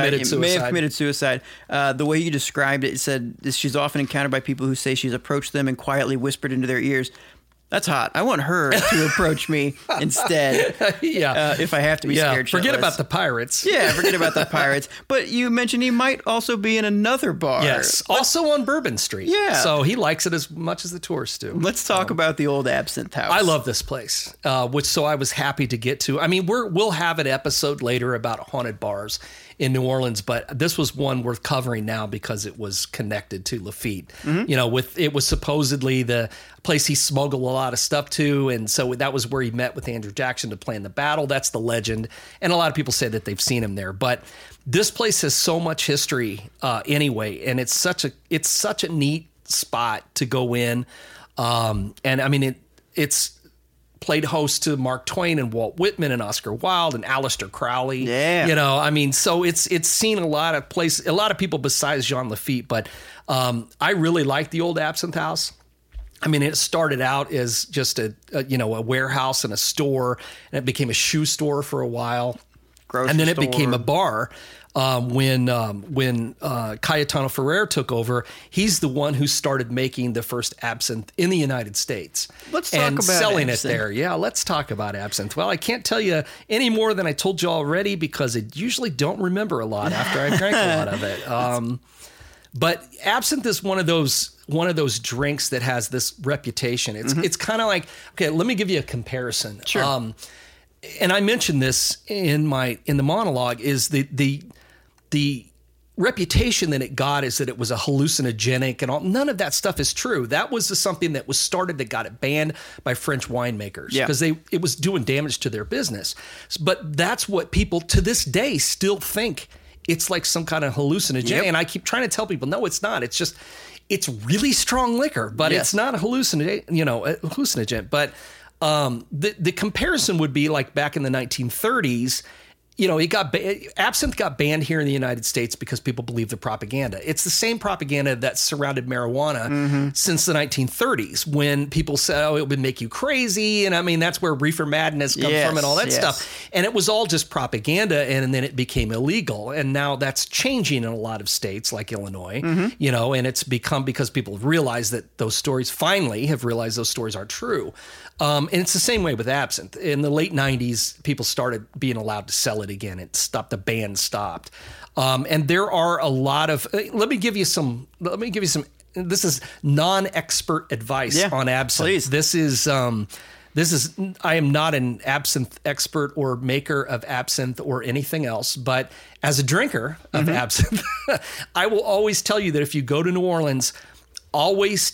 suicide. The way you described it, said she's often encountered by people who say she's approached them and quietly whispered into their ears. That's hot. I want her to approach me instead. If I have to be scared shitless. Forget about the pirates. Yeah, forget about the pirates. But you mentioned he might also be in another bar. Yes, also on Bourbon Street. Yeah. So he likes it as much as the tourists do. Let's talk about the old Absinthe House. I love this place, so I was happy to get to. I mean, we'll have an episode later about haunted bars in New Orleans, but this was one worth covering now because it was connected to Lafitte. It was supposedly the place he smuggled a lot of stuff to, and so that was where he met with Andrew Jackson to plan the battle. That's the legend, and a lot of people say that they've seen him there. But this place has so much history anyway, and it's such a neat spot to go in. And I mean, it's played host to Mark Twain and Walt Whitman and Oscar Wilde and Aleister Crowley. Yeah. I mean, so it's seen a lot of people besides Jean Lafitte, but I really like the old Absinthe House. I mean, it started out as just a warehouse and a store, and it became a shoe store for a while. And then it became a bar. when Cayetano Ferrer took over, he's the one who started making the first absinthe in the United States. Let's talk and about selling absinthe. it there. Yeah, let's talk about absinthe. Well, I can't tell you any more than I told you already because I usually don't remember a lot after I drank a lot of it. But absinthe is one of those drinks that has this reputation. It's kind of like, okay, let me give you a comparison. Sure. And I mentioned this in the monologue is the reputation that it got is that it was a hallucinogenic and all. None of that stuff is true. That was something that was started that got it banned by French winemakers because it was doing damage to their business. But that's what people to this day still think it's like some kind of hallucinogen. Yep. And I keep trying to tell people, no, it's not. It's just, it's really strong liquor, but it's not a hallucinogen. But the comparison would be like back in the 1930s, absinthe got banned here in the United States because people believe the propaganda. It's the same propaganda that surrounded marijuana since the 1930s when people said, oh, it would make you crazy. And I mean, that's where reefer madness comes from and all that stuff. And it was all just propaganda. And then it became illegal. And now that's changing in a lot of states like Illinois, and it's become because people have realized that those stories aren't true. And it's the same way with absinthe. In the late 90s, people started being allowed to sell it again. It stopped. The ban stopped. And there are a lot of. Let me give you some. This is non-expert advice on absinthe. Please. This is. I am not an absinthe expert or maker of absinthe or anything else, but as a drinker of absinthe, I will always tell you that if you go to New Orleans, always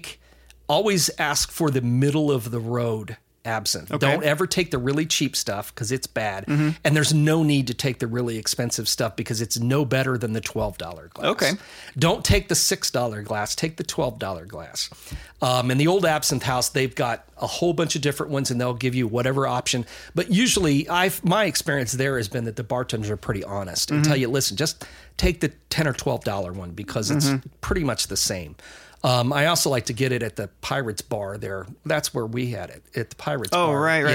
ask for the middle of the road absinthe. Okay. Don't ever take the really cheap stuff because it's bad. And there's no need to take the really expensive stuff because it's no better than the $12 glass. Okay. Don't take the $6 glass. Take the $12 glass. In the old absinthe house, they've got a whole bunch of different ones and they'll give you whatever option. But usually my experience there has been that the bartenders are pretty honest and tell you, listen, just take the $10 or $12 one because it's pretty much the same. I also like to get it at the Pirates Bar there. That's where we had it, at the Pirates Bar. Oh,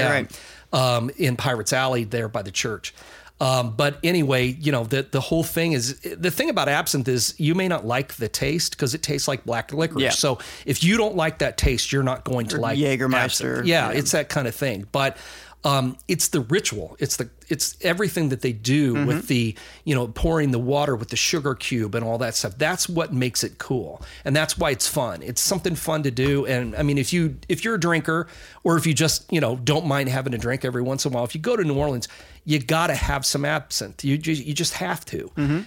right. In Pirates Alley there by the church. But anyway, the whole thing is, the thing about absinthe is you may not like the taste because it tastes like black licorice. Yeah. So if you don't like that taste, you're not going to like Jägermeister. absinthe. Yeah, it's that kind of thing. But it's the ritual. It's everything that they do with the, pouring the water with the sugar cube and all that stuff. That's what makes it cool. And that's why it's fun. It's something fun to do. And I mean, if you're a drinker or if you just, don't mind having a drink every once in a while, if you go to New Orleans, you got to have some absinthe. You just have to.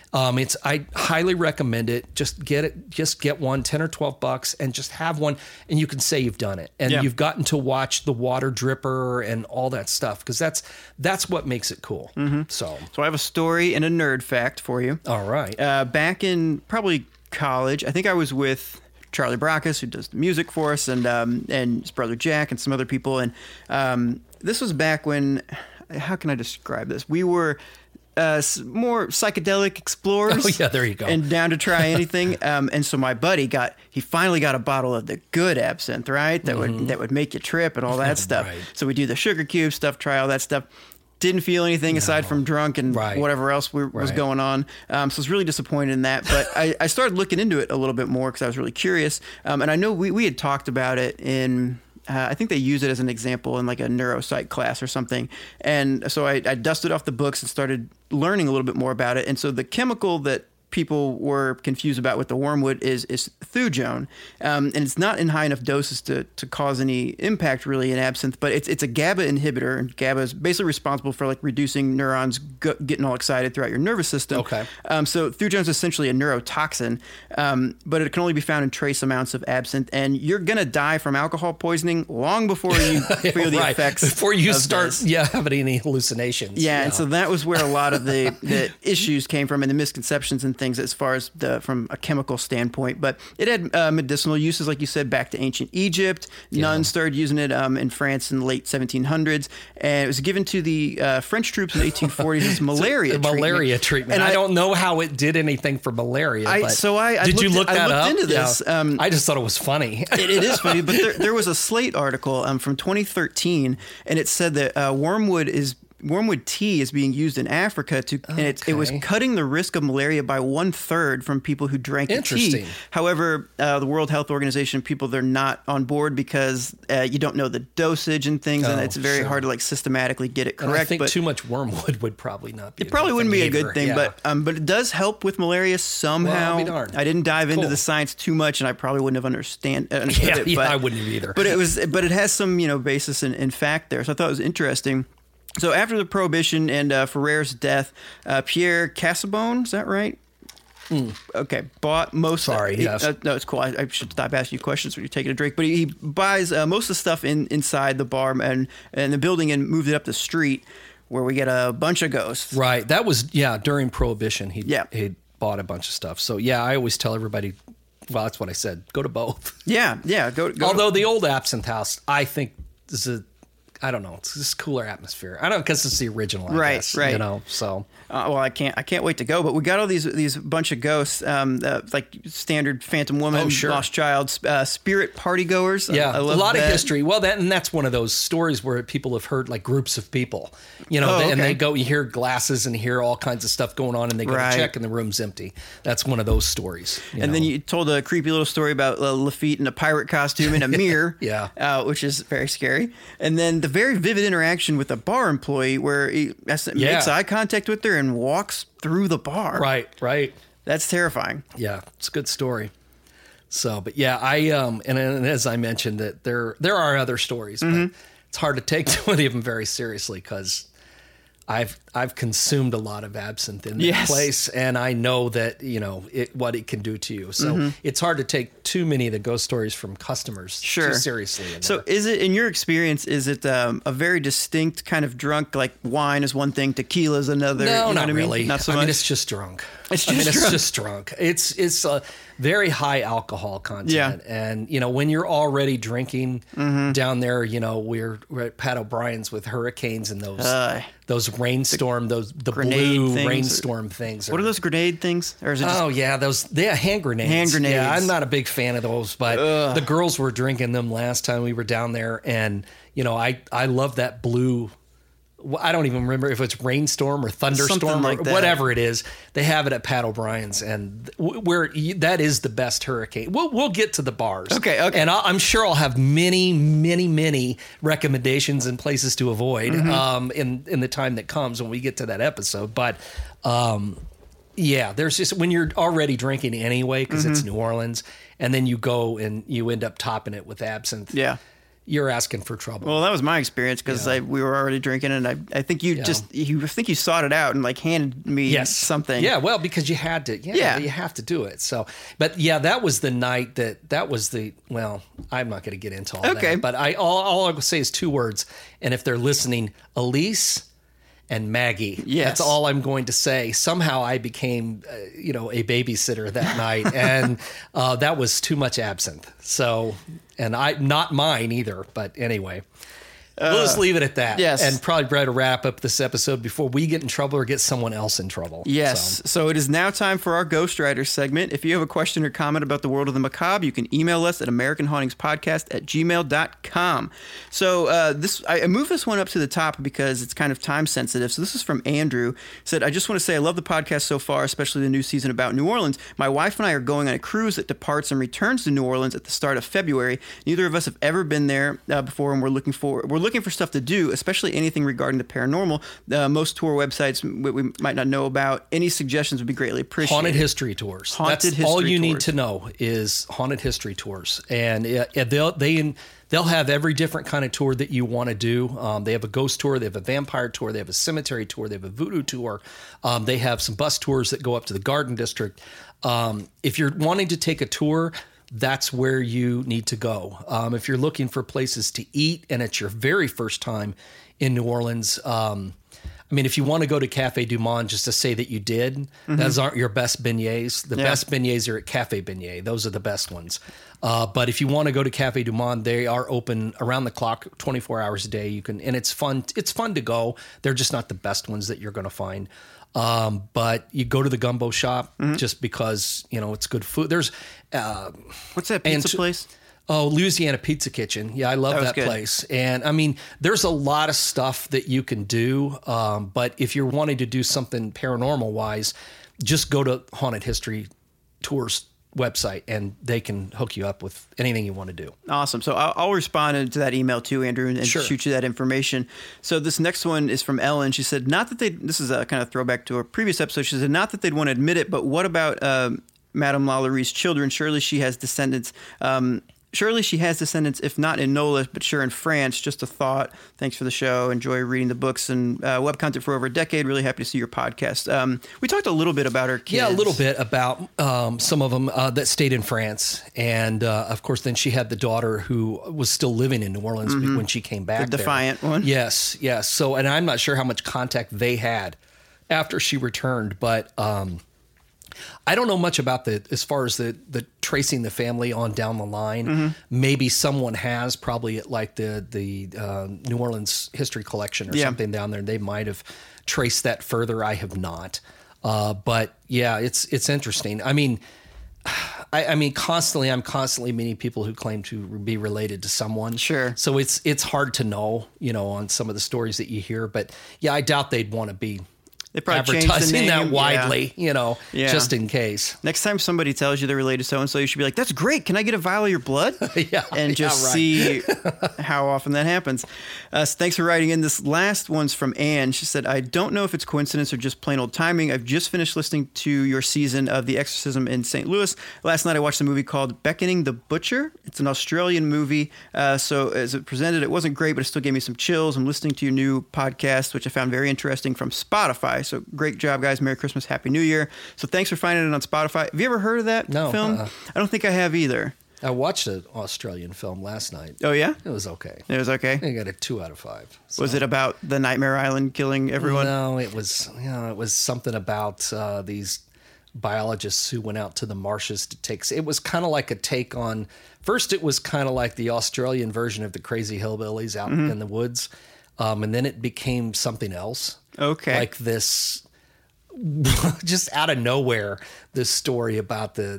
I highly recommend it. Just get one, $10 or $12 and just have one and you can say you've done it. And you've gotten to watch the water dripper and all that stuff because that's what makes it cool. So I have a story and a nerd fact for you. All right. Back in probably college, I think I was with Charlie Brackus, who does the music for us, and his brother Jack and some other people. And this was back when, how can I describe this? We were more psychedelic explorers. Oh, yeah, there you go. And down to try anything. And so my buddy finally got a bottle of the good absinthe, right? That would make you trip and all that stuff. Right. So we do the sugar cube stuff, try all that stuff. Didn't feel anything aside from drunk and whatever else was going on. So I was really disappointed in that. But I started looking into it a little bit more because I was really curious. And I know we had talked about it in... I think they use it as an example in like a neuropsych class or something. And so I dusted off the books and started learning a little bit more about it. And so the chemical that people were confused about with the wormwood is thujone. And it's not in high enough doses to cause any impact really in absinthe, but it's a GABA inhibitor. And GABA is basically responsible for like reducing neurons getting all excited throughout your nervous system. Okay. So thujone is essentially a neurotoxin, but it can only be found in trace amounts of absinthe. And you're going to die from alcohol poisoning long before you feel the effects. Before you start having any hallucinations. Yeah, and so that was where a lot of the issues came from and the misconceptions and things as far as from a chemical standpoint. But it had medicinal uses, like you said, back to ancient Egypt. Nuns started using it in France in the late 1700s. And it was given to the French troops in the 1840s as malaria treatment. And I don't know how it did anything for malaria. Did you look that up? I looked into this. I just thought it was funny. It is funny, but there was a Slate article from 2013, and it said that wormwood is wormwood tea is being used in Africa and it was cutting the risk of malaria by 1/3 from people who drank the tea. However, the World Health Organization people, they're not on board because you don't know the dosage and things, and it's very hard to like systematically get it correct. And I think too much wormwood would probably not be. It probably wouldn't be a good thing, but it does help with malaria somehow. Well, I'll be darned. I didn't dive into the science too much, and I probably wouldn't have understood it. Yeah, I wouldn't have either. But it has some basis in fact there, so I thought it was interesting. So after the Prohibition and Ferrer's death, Pierre Cassabon, is that right? Okay, bought most. Sorry, yes. No, it's cool. I should stop asking you questions when you're taking a drink. But he buys most of the stuff inside the bar and the building and moved it up the street, where we get a bunch of ghosts. Right. That was during Prohibition. He bought a bunch of stuff. So I always tell everybody. Well, that's what I said. Go to both. Yeah. Go. Although the old Absinthe House, I think is I don't know. It's just cooler atmosphere. I don't know because it's the original. I guess, right. So. Well, I can't wait to go. But we got all these bunch of ghosts, like standard Phantom Woman, Lost Child, spirit party goers. Yeah, I love a lot of history. Well, that's one of those stories where people have heard like groups of people, and they go. You hear glasses and hear all kinds of stuff going on, and they go to check, and the room's empty. That's one of those stories. Then you told a creepy little story about Lafitte in a pirate costume and a mirror, which is very scary. And then the very vivid interaction with a bar employee where he makes eye contact with her and walks through the bar. Right. That's terrifying. Yeah, it's a good story. So, but I and as I mentioned that there are other stories, but it's hard to take any of them very seriously because I've consumed a lot of absinthe in that place, and I know that what it can do to you. So it's hard to take too many of the ghost stories from customers too seriously. So is it, in your experience, is it a very distinct kind of drunk? Like wine is one thing, tequila is another. No, not really. Not so much. I mean, it's just drunk. It's just drunk. It's a very high alcohol content, and when you're already drinking down there, we're at Pat O'Brien's with hurricanes and those rainstorm, the blue rainstorm things. What are those grenade things? Or is it just hand grenades. Hand grenades. Yeah, I'm not a big fan of those, but the girls were drinking them last time we were down there, and I love that blue. I don't even remember if it's rainstorm or thunderstorm or whatever it is. They have it at Pat O'Brien's, and that is the best hurricane. We'll get to the bars. Okay. And I'm sure I'll have many recommendations and places to avoid in the time that comes when we get to that episode. But there's just when you're already drinking anyway because it's New Orleans, and then you go and you end up topping it with absinthe. Yeah. You're asking for trouble. Well, that was my experience because we were already drinking, and I think you sought it out and like handed me something. Yeah, well, because you had to. Yeah, you have to do it. So, but that was the night that was the. Well, I'm not going to get into all that. But all I will say is 2 words, and if they're listening, Elise and Maggie. Yes. That's all I'm going to say. Somehow I became, a babysitter that night, and that was too much absinthe. So, and not mine either. But anyway, we'll just leave it at that. Yes. And probably try to wrap up this episode before we get in trouble or get someone else in trouble. Yes. So it is now time for our Ghostwriter segment. If you have a question or comment about the world of the macabre, you can email us at AmericanHauntingspodcast@gmail.com. So I moved this one up to the top because it's kind of time sensitive. So this is from Andrew. He said, I just want to say I love the podcast so far, especially the new season about New Orleans. My wife and I are going on a cruise that departs and returns to New Orleans at the start of February. Neither of us have ever been there before, and we're looking for stuff to do, especially anything regarding the paranormal. Most tour websites we might not know about. Any suggestions would be greatly appreciated. Haunted history tours. That's all you need to know is haunted history tours, and they'll have every different kind of tour that you want to do. They have a ghost tour, they have a vampire tour, they have a cemetery tour, they have a voodoo tour. They have some bus tours that go up to the Garden District. If you're wanting to take a tour, that's where you need to go. If you're looking for places to eat and it's your very first time in New Orleans, if you want to go to Café Du Monde just to say that you did, those aren't your best beignets. The best beignets are at Café Beignet. Those are the best ones. But if you want to go to Café Du Monde, they are open around the clock, 24 hours a day. You can, and it's fun. It's fun to go. They're just not the best ones that you're going to find. But you go to the gumbo shop just because, it's good food. There's, what's that pizza place? Oh, Louisiana Pizza Kitchen. Yeah, I love that place. And I mean, there's a lot of stuff that you can do. But if you're wanting to do something paranormal wise, just go to Haunted History Tours website and they can hook you up with anything you want to do. Awesome. So I'll respond to that email too, Andrew, and sure. shoot you that information. So this next one is from Ellen. She said, not that this is a kind of throwback to a previous episode. She said, not that they'd want to admit it, but what about Madame Lalaurie children? Surely she has descendants. If not in NOLA, but sure in France. Just a thought. Thanks for the show. Enjoy reading the books and web content for over a decade. Really happy to see your podcast. We talked a little bit about her kids. Yeah, a little bit about some of them that stayed in France. And, of course, then she had the daughter who was still living in New Orleans when she came back. The Defiant one? Yes. So, and I'm not sure how much contact they had after she returned, but I don't know much about as far as the tracing the family on down the line. Maybe someone has, probably at like the New Orleans History Collection or something down there. They might have traced that further. I have not. But yeah, it's interesting. I mean, I'm constantly meeting people who claim to be related to someone. Sure. So it's hard to know, on some of the stories that you hear. But yeah, I doubt they'd want to be advertising that widely, just in case. Next time somebody tells you they're related to so-and-so, you should be like, that's great. Can I get a vial of your blood? See how often that happens. So thanks for writing in. This last one's from Anne. She said, I don't know if it's coincidence or just plain old timing. I've just finished listening to your season of The Exorcism in St. Louis. Last night I watched a movie called Beckoning the Butcher. It's an Australian movie. So as it presented, it wasn't great, but it still gave me some chills. I'm listening to your new podcast, which I found very interesting, from Spotify. So great job, guys. Merry Christmas. Happy New Year. So thanks for finding it on Spotify. Have you ever heard of that film? I don't think I have either. I watched an Australian film last night. Oh, yeah? It was okay. It was okay? I got a 2 out of 5. So. Was it about the Nightmare Island killing everyone? No, it was something about these biologists who went out to the marshes to take... It was kind of like a take on... First, it was kind of like the Australian version of the Crazy Hillbillies out in the woods. And then it became something else. Okay. Like this, just out of nowhere, this story about the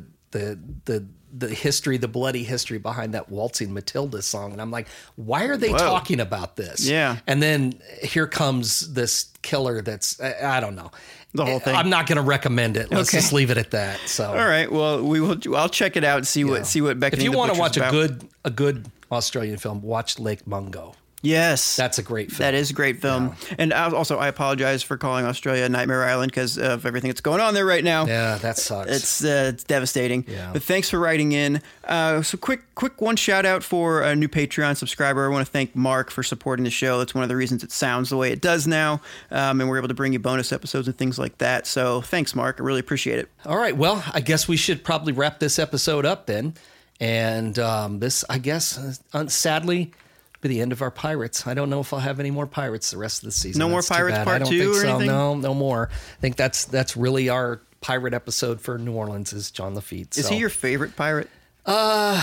history, the bloody history behind that Waltzing Matilda song. And I'm like, why are they talking about this? Yeah. And then here comes this killer that's, I don't know. The whole thing. I'm not going to recommend it. Let's just leave it at that. So. All right. Well, I'll check it out and see what Beckoning. If you want to watch about. a good Australian film, watch Lake Mungo. Yes. That's a great film. That is a great film. Yeah. And also, I apologize for calling Australia Nightmare Island because of everything that's going on there right now. Yeah, that sucks. It's devastating. Yeah. But thanks for writing in. So quick one shout out for a new Patreon subscriber. I want to thank Mark for supporting the show. That's one of the reasons it sounds the way it does now. And we're able to bring you bonus episodes and things like that. So thanks, Mark. I really appreciate it. All right. Well, I guess we should probably wrap this episode up then. And this, I guess, sadly... the end of our pirates. I don't know if I'll have any more pirates the rest of the season. No more Pirates Part 2 or anything? No more. I think that's really our pirate episode for New Orleans is John Lafitte. Is he your favorite pirate? I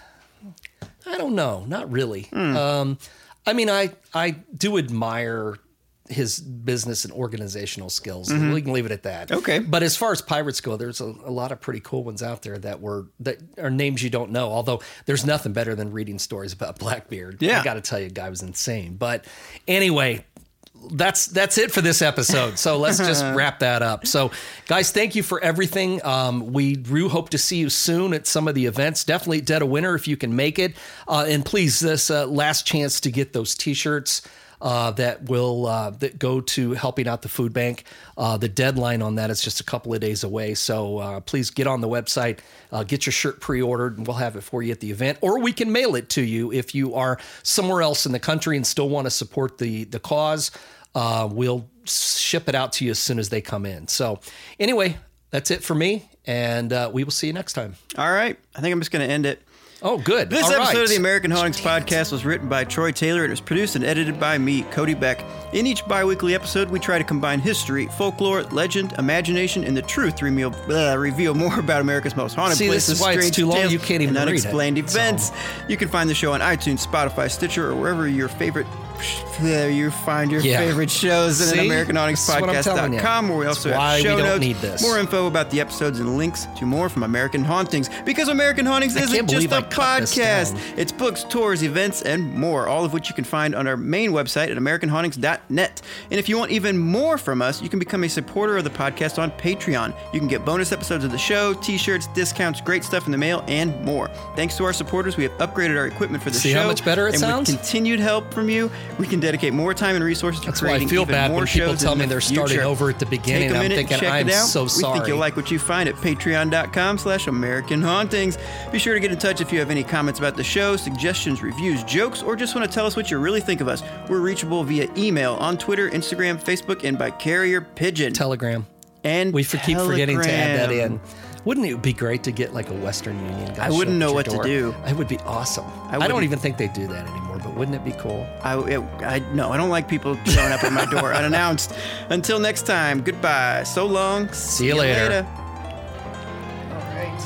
don't know. Not really. I mean, I do admire his business and organizational skills. We can leave it at that. Okay. But as far as pirates go, there's a lot of pretty cool ones out there that are names you don't know. Although there's nothing better than reading stories about Blackbeard. Yeah. I got to tell you, guy was insane. But anyway, that's it for this episode. So let's just wrap that up. So guys, thank you for everything. We do hope to see you soon at some of the events. Definitely Dead of Winter if you can make it. And please, this last chance to get those t-shirts that will that go to helping out the food bank. The deadline on that is just a couple of days away. So please get on the website, get your shirt pre-ordered, and we'll have it for you at the event. Or we can mail it to you if you are somewhere else in the country and still want to support the cause. We'll ship it out to you as soon as they come in. So anyway, that's it for me, and we will see you next time. All right. I think I'm just going to end it. Oh, good. This episode of the American Hauntings podcast was written by Troy Taylor and it was produced and edited by me, Cody Beck. In each bi-weekly episode, we try to combine history, folklore, legend, imagination, and the truth to reveal more about America's most haunted places, this is why it's too long. You can't even and read unexplained it. events. You can find the show on iTunes, Spotify, Stitcher, or wherever your favorite There you find your favorite shows at AmericanHauntingsPodcast.com, where we also have show notes, more info about the episodes, and links to more from American Hauntings. Because American Hauntings isn't just a podcast. It's books, tours, events, and more, all of which you can find on our main website at AmericanHauntings.net. And if you want even more from us, you can become a supporter of the podcast on Patreon. You can get bonus episodes of the show, t-shirts, discounts, great stuff in the mail, and more. Thanks to our supporters, we have upgraded our equipment for the show. See how much better it sounds? And with continued help from you, we can dedicate more time and resources to creating even more shows. That's why I feel bad when people tell me they're starting over at the beginning. Take a minute, I'm thinking, check it out. so sorry. We think you'll like what you find at patreon.com/American Hauntings. Be sure to get in touch if you have any comments about the show, suggestions, reviews, jokes, or just want to tell us what you really think of us. We're reachable via email, on Twitter, Instagram, Facebook, and by carrier pigeon. Telegram. And we keep forgetting to add that in. Wouldn't it be great to get like a Western Union guy? I wouldn't know what to do. It would be awesome. I don't even think they do that anymore, but wouldn't it be cool? No, I don't like people showing up at my door unannounced. Until next time, goodbye. So long. See you later. All right.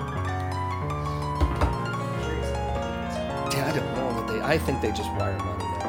Yeah, I don't know. I think they just wire money now.